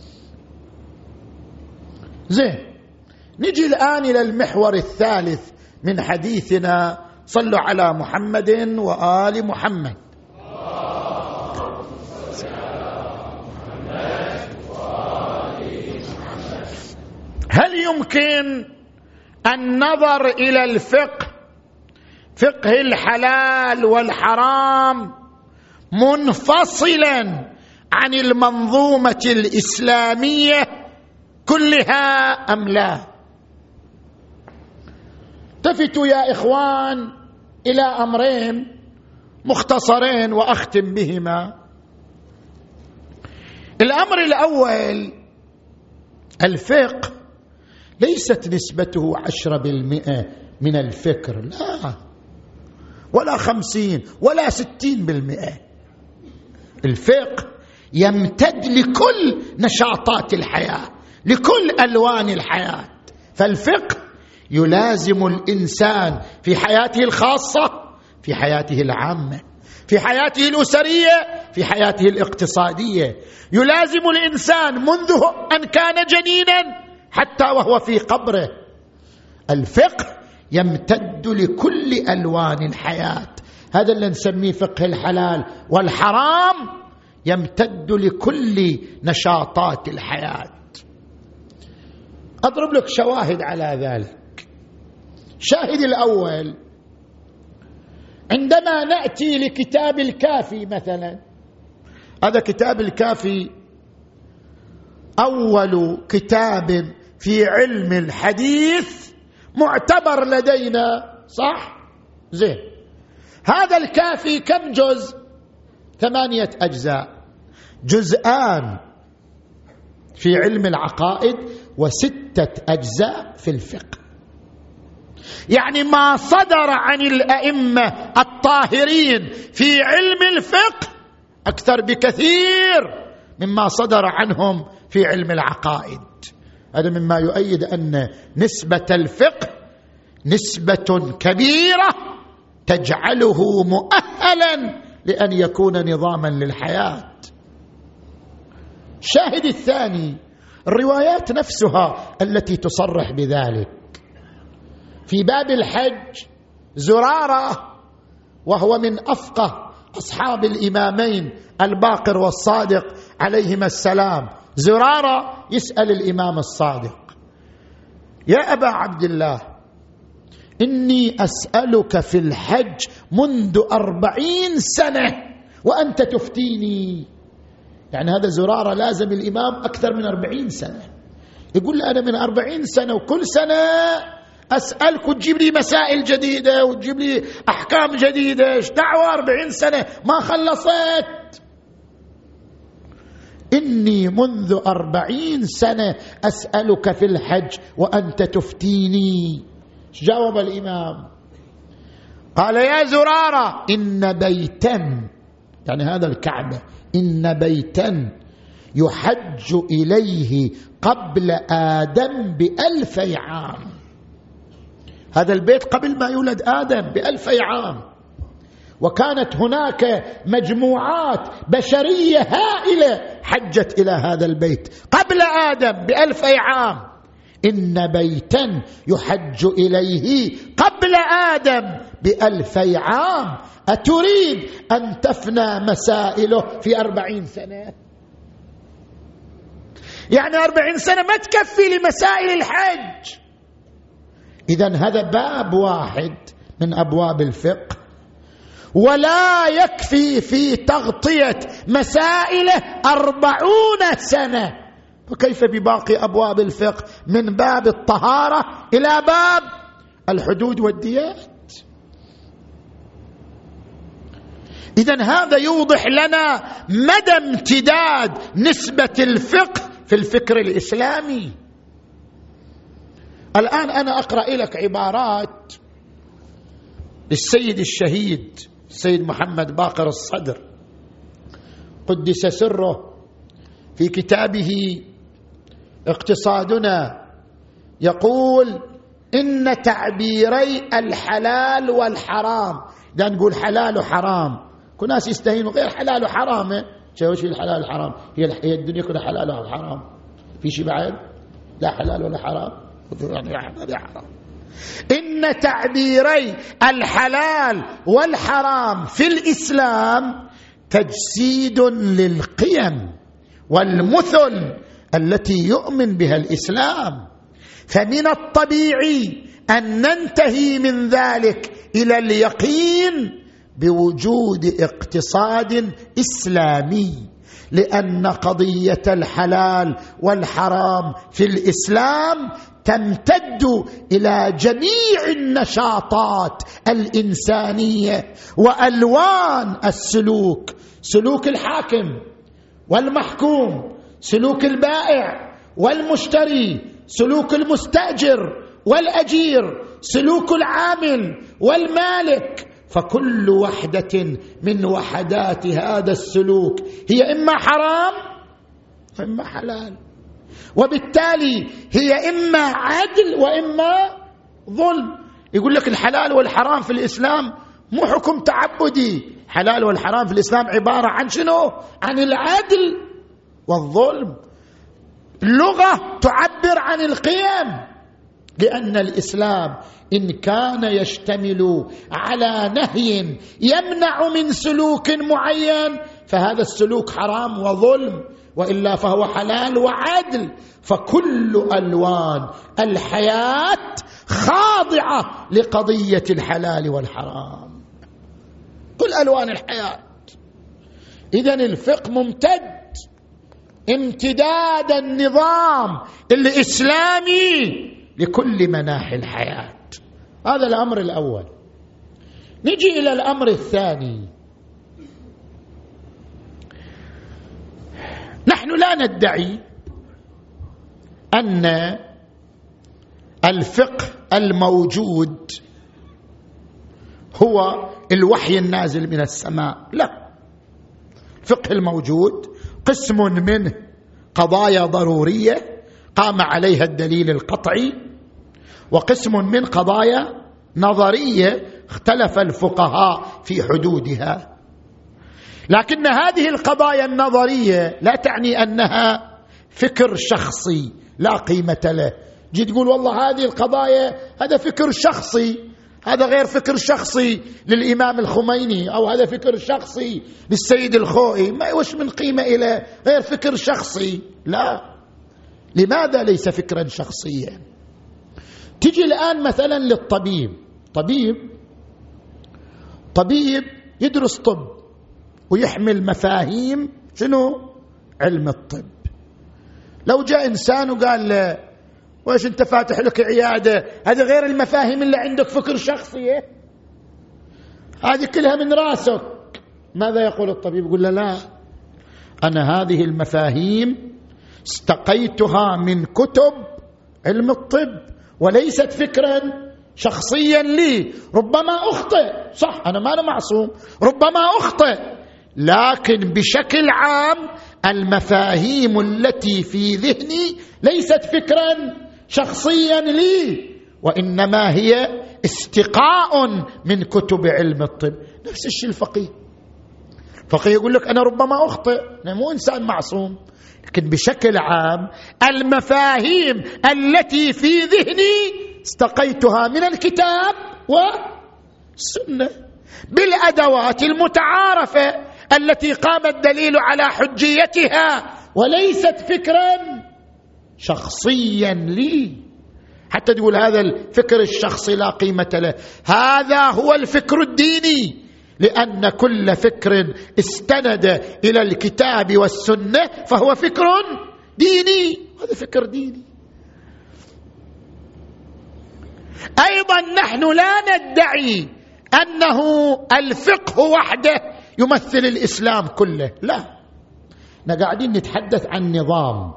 زين، نجي الآن إلى المحور الثالث من حديثنا. صلوا على محمد وآل محمد. هل يمكن النظر إلى الفقه، فقه الحلال والحرام، منفصلا عن المنظومة الإسلامية كلها أم لا؟ التفتوا يا إخوان إلى أمرين مختصرين وأختم بهما. الأمر الأول، الفقه ليست نسبته 10% من الفكر، لا، ولا 50 ولا 60%. الفقه يمتد لكل نشاطات الحياة، لكل ألوان الحياة. فالفقه يلازم الإنسان في حياته الخاصة، في حياته العامة، في حياته الأسرية، في حياته الاقتصادية. يلازم الإنسان منذ أن كان جنينا حتى وهو في قبره. الفقه يمتد لكل ألوان الحياة، هذا اللي نسميه فقه الحلال والحرام، يمتد لكل نشاطات الحياة. أضرب لك شواهد على ذلك. شاهد الأول، عندما نأتي لكتاب الكافي مثلا، هذا كتاب الكافي أول كتاب في علم الحديث معتبر لدينا، صح؟ زين. هذا الكافي كم جزء؟ 8 أجزاء، جزءان في علم العقائد و6 أجزاء في الفقه. يعني ما صدر عن الأئمة الطاهرين في علم الفقه أكثر بكثير مما صدر عنهم في علم العقائد. هذا مما يؤيد أن نسبة الفقه نسبة كبيرة تجعله مؤهلا لأن يكون نظاما للحياة. الشاهد الثاني، الروايات نفسها التي تصرح بذلك. في باب الحج زرارة، وهو من أفقه أصحاب الإمامين الباقر والصادق عليهما السلام، زرارة يسأل الإمام الصادق: يا أبا عبد الله، إني أسألك في الحج منذ 40 سنة وأنت تفتيني. يعني هذا زرارة لازم الإمام أكثر من 40 سنة. يقول له أنا من 40 سنة وكل سنة أسألك وتجيب لي مسائل جديدة وتجيب لي أحكام جديدة، إيش دعوة 40 سنة ما خلصت؟ إني منذ 40 سنة أسألك في الحج وأنت تفتيني. جاوب الإمام قال: يا زرارة، إن بيتا، يعني هذا الكعبة، إن بيتا يحج إليه قبل آدم ب1000 عام. هذا البيت قبل ما يولد آدم ب1000 عام، وكانت هناك مجموعات بشرية هائلة حجت إلى هذا البيت قبل آدم ب1000 عام. إن بيتا يحج إليه قبل آدم ب1000 عام، أتريد أن تفنى مسائله في 40 سنة؟ يعني 40 سنة ما تكفي لمسائل الحج. إذن هذا باب واحد من أبواب الفقه، ولا يكفي في تغطية مسائله 40 سنة، فكيف بباقي أبواب الفقه من باب الطهارة إلى باب الحدود والديات؟ إذن هذا يوضح لنا مدى امتداد نسبة الفقه في الفكر الإسلامي. الآن أنا أقرأ لك عبارات للسيد الشهيد السيد محمد باقر الصدر قدس سره في كتابه اقتصادنا، يقول: إن تعبيري الحلال والحرام، ده نقول حلال وحرام، كل ناس يستهينوا غير حلال وحرام. وش في الحلال والحرام؟ هي الدنيا كلها حلال وحرام، في شيء بعد لا حلال ولا حرام، يعني لا حرام. إن تعبيري الحلال والحرام في الإسلام تجسيد للقيم والمثل التي يؤمن بها الإسلام، فمن الطبيعي أن ننتهي من ذلك إلى اليقين بوجود اقتصاد إسلامي، لأن قضية الحلال والحرام في الإسلام تمتد إلى جميع النشاطات الإنسانية وألوان السلوك، سلوك الحاكم والمحكوم، سلوك البائع والمشتري، سلوك المستأجر والأجير، سلوك العامل والمالك. فكل وحدة من وحدات هذا السلوك هي إما حرام وإما حلال، وبالتالي هي إما عدل وإما ظلم. يقول لك الحلال والحرام في الإسلام مو حكم تعبدي، حلال والحرام في الإسلام عبارة عن شنو؟ عن العدل والظلم. اللغة تعبر عن القيم، لأن الإسلام إن كان يشتمل على نهي يمنع من سلوك معين فهذا السلوك حرام وظلم، وإلا فهو حلال وعدل. فكل ألوان الحياة خاضعة لقضية الحلال والحرام، كل ألوان الحياة. إذن الفقه ممتد امتداد النظام الإسلامي لكل مناحي الحياة. هذا الأمر الأول. نجي إلى الأمر الثاني. نحن لا ندعي أن الفقه الموجود هو الوحي النازل من السماء، لا. الفقه الموجود قسم منه قضايا ضرورية قام عليها الدليل القطعي، وقسم من قضايا نظرية اختلف الفقهاء في حدودها. لكن هذه القضايا النظرية لا تعني أنها فكر شخصي لا قيمة له. جي تقول والله هذه القضايا هذا فكر شخصي، هذا غير فكر شخصي للإمام الخميني، أو هذا فكر شخصي للسيد الخوئي، ما وش من قيمة إلى غير فكر شخصي. لا، لماذا ليس فكرا شخصيا؟ تجي الآن مثلا للطبيب، طبيب يدرس طب ويحمل مفاهيم شنو؟ علم الطب. لو جاء إنسان وقال له وإيش أنت فاتح لك عيادة، هذه غير المفاهيم اللي عندك فكر شخصية، هذه كلها من راسك، ماذا يقول الطبيب؟ يقول له لا، أنا هذه المفاهيم استقيتها من كتب علم الطب وليست فكرا شخصيا لي. ربما أخطئ، صح، أنا ما أنا معصوم، ربما أخطئ، لكن بشكل عام المفاهيم التي في ذهني ليست فكرا شخصيا لي، وإنما هي استقاء من كتب علم الطب. نفس الشيء الفقيه يقول لك أنا ربما أخطئ، أنا مو إنسان معصوم، لكن بشكل عام المفاهيم التي في ذهني استقيتها من الكتاب والسنة بالأدوات المتعارفة التي قام الدليل على حجيتها، وليست فكرا شخصيا لي حتى تقول هذا الفكر الشخصي لا قيمة له. هذا هو الفكر الديني، لأن كل فكر استند إلى الكتاب والسنة فهو فكر ديني، هذا فكر ديني. أيضا نحن لا ندعي أنه الفقه وحده يمثل الإسلام كله، لا، نحن قاعدين نتحدث عن نظام،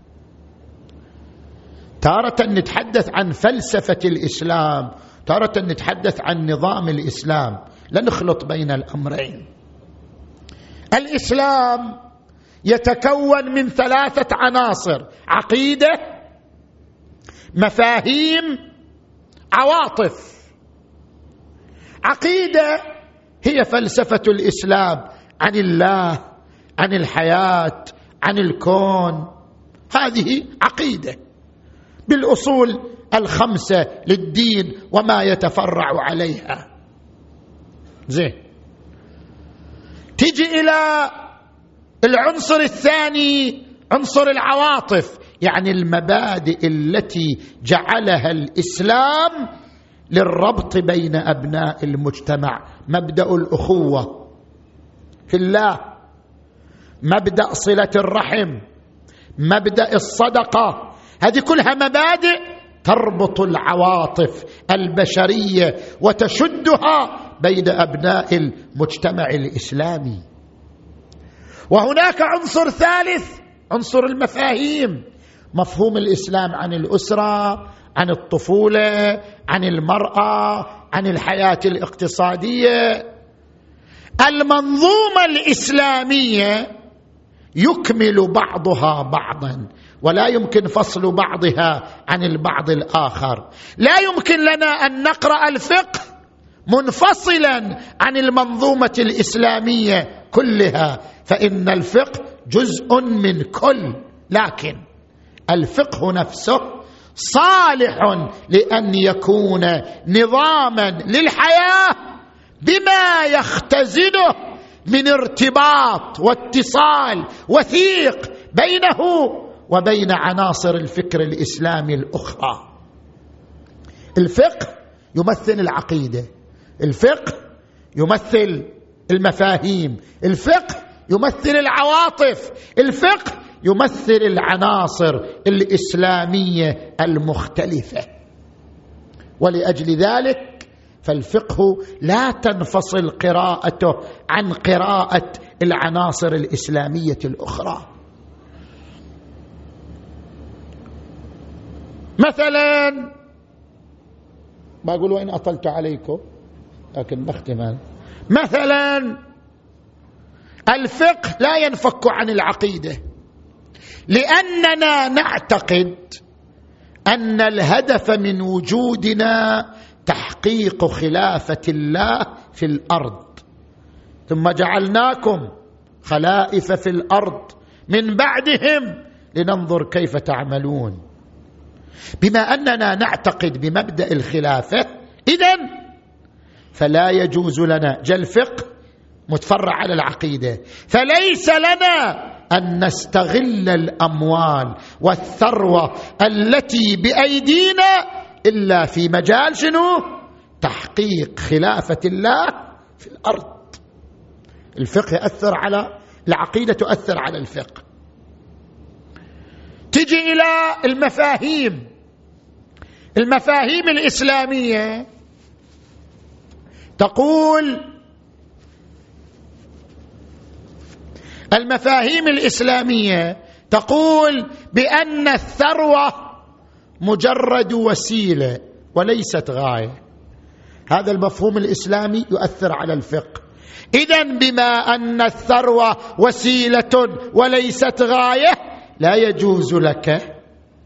تارة نتحدث عن فلسفة الإسلام، تارة نتحدث عن نظام الإسلام، لا نخلط بين الأمرين. الإسلام يتكون من 3 عناصر: عقيدة، مفاهيم، عواطف. عقيدة هي فلسفة الإسلام عن الله، عن الحياة، عن الكون، هذه عقيدة بالأصول الخمسة للدين وما يتفرع عليها. زين، تجي إلى العنصر الثاني، عنصر العواطف، يعني المبادئ التي جعلها الإسلام للربط بين أبناء المجتمع. مبدأ الأخوة في الله، مبدأ صلة الرحم، مبدأ الصدقة، هذه كلها مبادئ تربط العواطف البشرية وتشدها بين أبناء المجتمع الإسلامي. وهناك عنصر ثالث، عنصر المفاهيم، مفهوم الإسلام عن الأسرة، عن الطفولة، عن المرأة، عن الحياة الاقتصادية. المنظومة الإسلامية يكمل بعضها بعضا، ولا يمكن فصل بعضها عن البعض الآخر. لا يمكن لنا أن نقرأ الفقه منفصلا عن المنظومة الإسلامية كلها، فإن الفقه جزء من كل، لكن الفقه نفسه صالح لأن يكون نظاما للحياة بما يختزنه من ارتباط واتصال وثيق بينه وبين عناصر الفكر الإسلامي الأخرى. الفقه يمثل العقيدة، الفقه يمثل المفاهيم، الفقه يمثل العواطف، الفقه يمثل العناصر الإسلامية المختلفة. ولأجل ذلك فالفقه لا تنفصل قراءته عن قراءة العناصر الإسلامية الأخرى. مثلا ما أقول وإن أطلت عليكم لكن بختم، مثلا الفقه لا ينفك عن العقيدة، لأننا نعتقد أن الهدف من وجودنا تحقيق خلافة الله في الأرض، ثم جعلناكم خلائف في الأرض من بعدهم لننظر كيف تعملون. بما أننا نعتقد بمبدأ الخلافة، إذن فلا يجوز لنا الفقه متفرع على العقيدة، فليس لنا أن نستغل الأموال والثروة التي بأيدينا إلا في مجال شنو؟ تحقيق خلافة الله في الأرض. الفقه يأثر على العقيدة، تؤثر على الفقه. تجي إلى المفاهيم، المفاهيم الإسلامية تقول، المفاهيم الإسلامية تقول بأن الثروة مجرد وسيلة وليست غاية. هذا المفهوم الإسلامي يؤثر على الفقه. إذن بما أن الثروة وسيلة وليست غاية، لا يجوز لك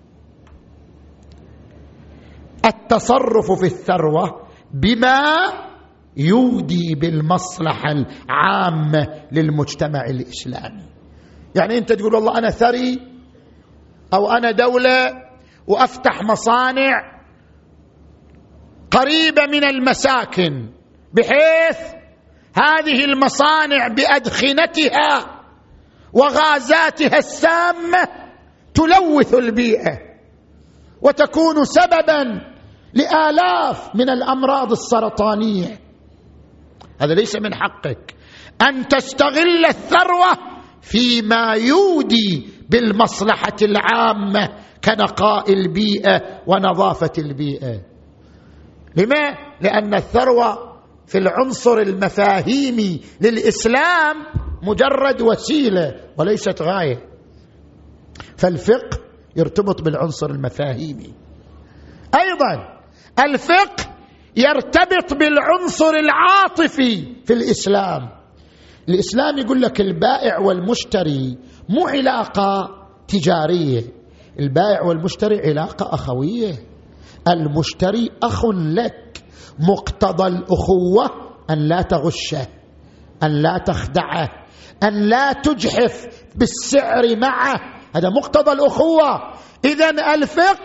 التصرف في الثروة بما يودي بالمصلحة العامة للمجتمع الإسلامي. يعني أنت تقول والله أنا ثري أو أنا دولة وأفتح مصانع قريبة من المساكن، بحيث هذه المصانع بأدخنتها وغازاتها السامة تلوث البيئة وتكون سببا لآلاف من الأمراض السرطانية. هذا ليس من حقك أن تستغل الثروة فيما يودي بالمصلحة العامة كنقاء البيئة ونظافة البيئة. لما؟ لأن الثروة في العنصر المفاهيمي للإسلام مجرد وسيلة وليست غاية، فالفقه يرتبط بالعنصر المفاهيمي. أيضا الفقه يرتبط بالعنصر العاطفي في الإسلام. الإسلام يقول لك البائع والمشتري مو علاقة تجارية، البائع والمشتري علاقة أخوية. المشتري أخ لك، مقتضى الأخوة أن لا تغشه، أن لا تخدعه، أن لا تجحف بالسعر معه، هذا مقتضى الأخوة. إذن الفقه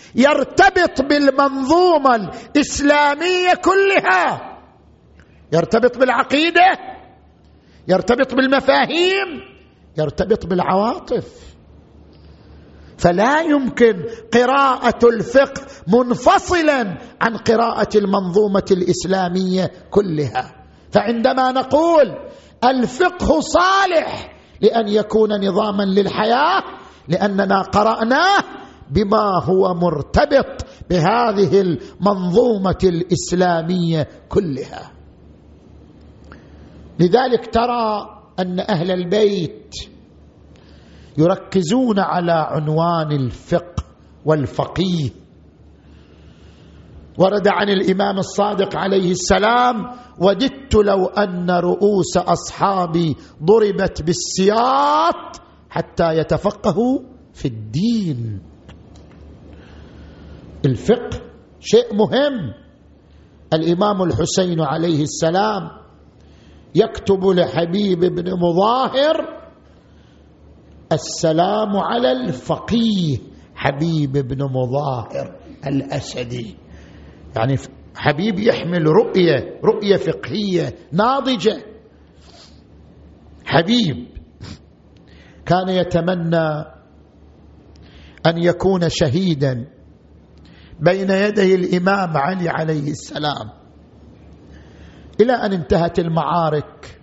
يرتبط بالمنظومة الإسلامية كلها، يرتبط بالعقيدة، يرتبط بالمفاهيم، يرتبط بالعواطف. فلا يمكن قراءة الفقه منفصلا عن قراءة المنظومة الإسلامية كلها. فعندما نقول الفقه صالح لأن يكون نظاما للحياة، لأننا قرأناه بما هو مرتبط بهذه المنظومة الإسلامية كلها. لذلك ترى أن أهل البيت يركزون على عنوان الفقه والفقيه. ورد عن الإمام الصادق عليه السلام: وددت لو أن رؤوس أصحابي ضربت بالسياط حتى يتفقهوا في الدين. الفقه شيء مهم. الإمام الحسين عليه السلام يكتب لحبيب بن مظاهر: السلام على الفقيه حبيب بن مظاهر الأسدي. يعني حبيب يحمل رؤية فقهية ناضجة. حبيب كان يتمنى أن يكون شهيدا بين يدي الإمام علي عليه السلام، إلى أن انتهت المعارك.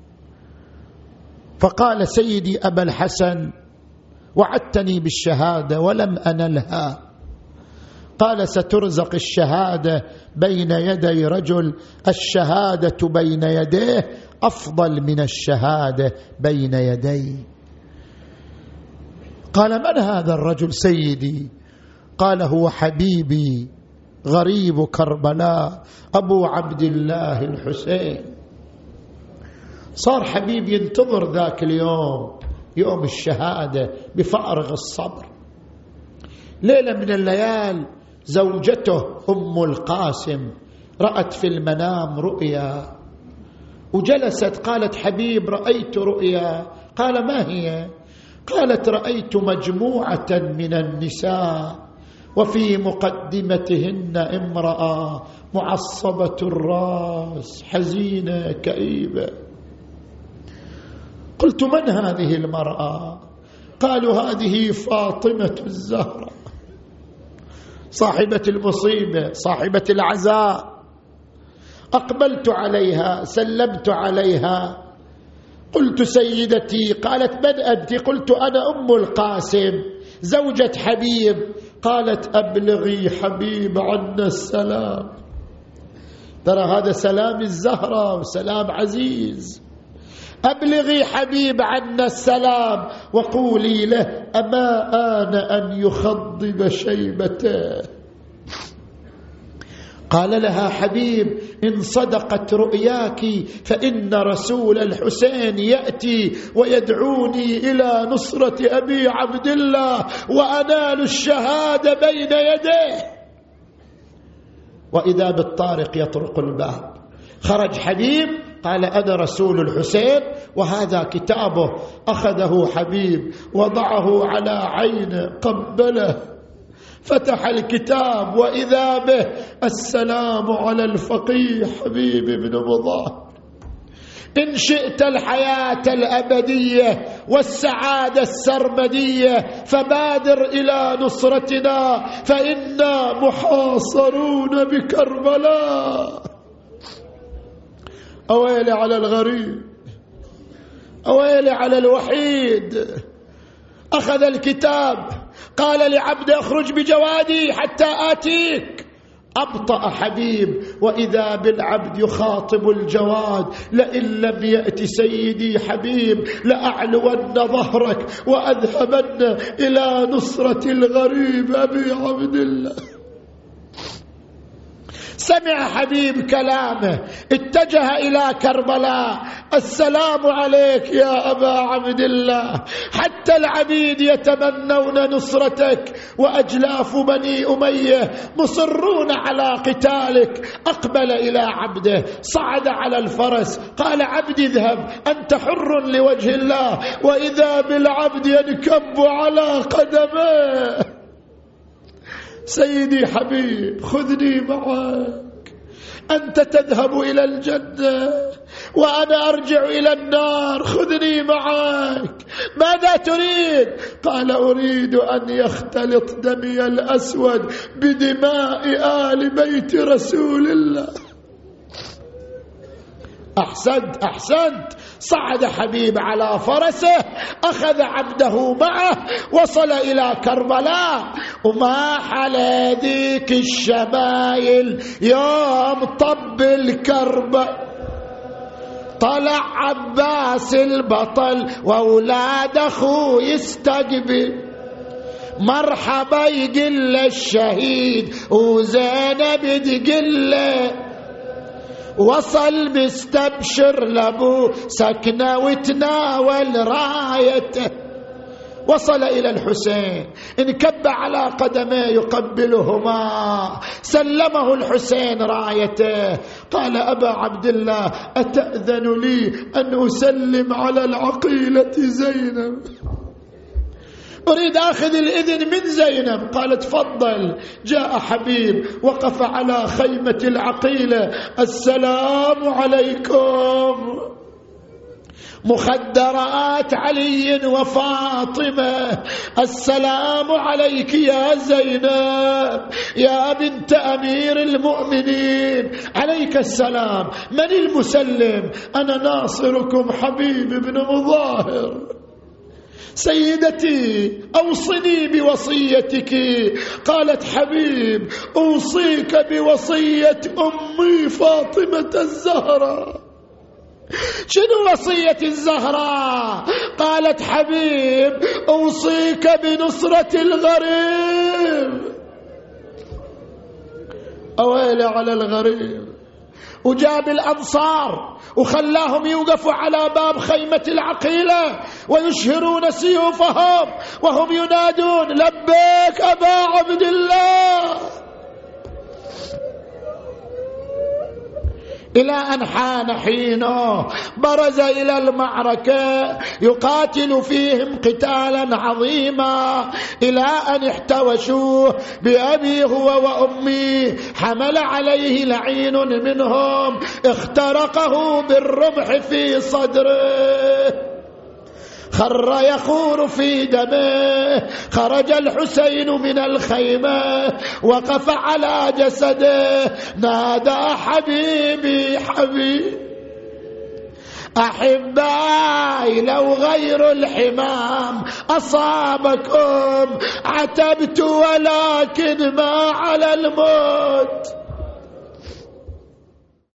فقال: سيدي أبا الحسن، وعدتني بالشهادة ولم أنلها. قال: سترزق الشهادة بين يدي رجل الشهادة بين يديه أفضل من الشهادة بين يدي. قال: من هذا الرجل سيدي؟ قال: هو حبيبي غريب كربلاء أبو عبد الله الحسين. صار حبيب ينتظر ذاك اليوم، يوم الشهادة، بفارغ الصبر. ليلة من الليال زوجته أم القاسم رأت في المنام رؤيا، وجلست قالت: حبيب رأيت رؤيا. قال: ما هي؟ قالت: رأيت مجموعة من النساء وفي مقدمتهن امرأة معصبة الرأس حزينة كئيبة. قلت: من هذه المرأة؟ قالوا: هذه فاطمة الزهراء صاحبة المصيبة، صاحبة العزاء. أقبلت عليها، سلمت عليها، قلت: سيدتي. قالت: من أنت؟ قلت: أنا أم القاسم زوجة حبيب. قالت: أبلغي حبيب عنا السلام. ترى هذا سلام الزهراء وسلام عزيز. أبلغي حبيب عنا السلام وقولي له: أما آن أن يخضب شيبته. قال لها حبيب: إن صدقت رؤياك فإن رسول الحسين يأتي ويدعوني إلى نصرة أبي عبد الله وأنال الشهادة بين يديه. وإذا بالطارق يطرق الباب. خرج حبيب قال: أنا رسول الحسين وهذا كتابه. أخذه حبيب وضعه على عينه، قبله، فتح الكتاب وإذا به: السلام على الفقيه حبيب بن مظاهر، إن شئت الحياة الأبدية والسعادة السرمدية فبادر إلى نصرتنا فإنا محاصرون بكربلاء. أويلي على الغريب، أويلي على الوحيد. أخذ الكتاب قال لعبد: اخرج بجوادي حتى آتيك. أبطأ حبيب وإذا بالعبد يخاطب الجواد: لئن لم يأتي سيدي حبيب لأعلون ظهرك وأذهبن إلى نصرة الغريب أبي عبد الله. سمع حبيب كلامه، اتجه إلى كربلاء: السلام عليك يا أبا عبد الله، حتى العبيد يتمنون نصرتك وأجلاف بني أمية مصرون على قتالك. أقبل إلى عبده، صعد على الفرس، قال: عبدي اذهب، أنت حر لوجه الله. وإذا بالعبد ينكب على قدمه. سيدي حبيب خذني معك، أنت تذهب إلى الجنة وأنا أرجع إلى النار، خذني معك، ماذا تريد؟ قال أريد أن يختلط دمي الأسود بدماء آل بيت رسول الله. أحسنت. صعد حبيب على فرسه، أخذ عبده معه، وصل إلى كربلاء، وما حلا ذيك الشمايل يوم طب الكرب، طلع عباس البطل وأولاد أخوه يستقبل، مرحبا يقل الشهيد وزينب تقل، وصل مستبشر لابو سكنة وتناول رايته، وصل إلى الحسين، انكب على قدميه يقبلهما، سلمه الحسين رايته، قال أبا عبد الله أتأذن لي أن أسلم على العقيلة زينب؟ أريد أخذ الإذن من زينب. قال تفضل. جاء حبيب وقف على خيمة العقيلة، السلام عليكم. مخدرات علي وفاطمة، السلام عليك يا زينب يا بنت أمير المؤمنين. عليك السلام. من المسلم؟ أنا ناصركم حبيب بن مظاهر. سيدتي أوصني بوصيتك. قالت حبيب أوصيك بوصية أمي فاطمة الزهراء. شنو وصية الزهراء؟ قالت حبيب أوصيك بنصرة الغريب. أويل على الغريب. وجاب الأنصار وخلاهم يوقفوا على باب خيمة العقيلة ويشهرون سيوفهم وهم ينادون لبيك أبا عبد الله، إلى أن حان حينه برز إلى المعركة يقاتل فيهم قتالا عظيما، إلى أن احتوشوه بأبي هو وأمي، حمل عليه لعين منهم اخترقه بالرمح في صدره، خر يخور في دمه. خرج الحسين من الخيمة وقف على جسده، نادى حبيبي حبيبي. أحبائي لو غير الحمام أصابكم عتبت، ولكن ما على الموت.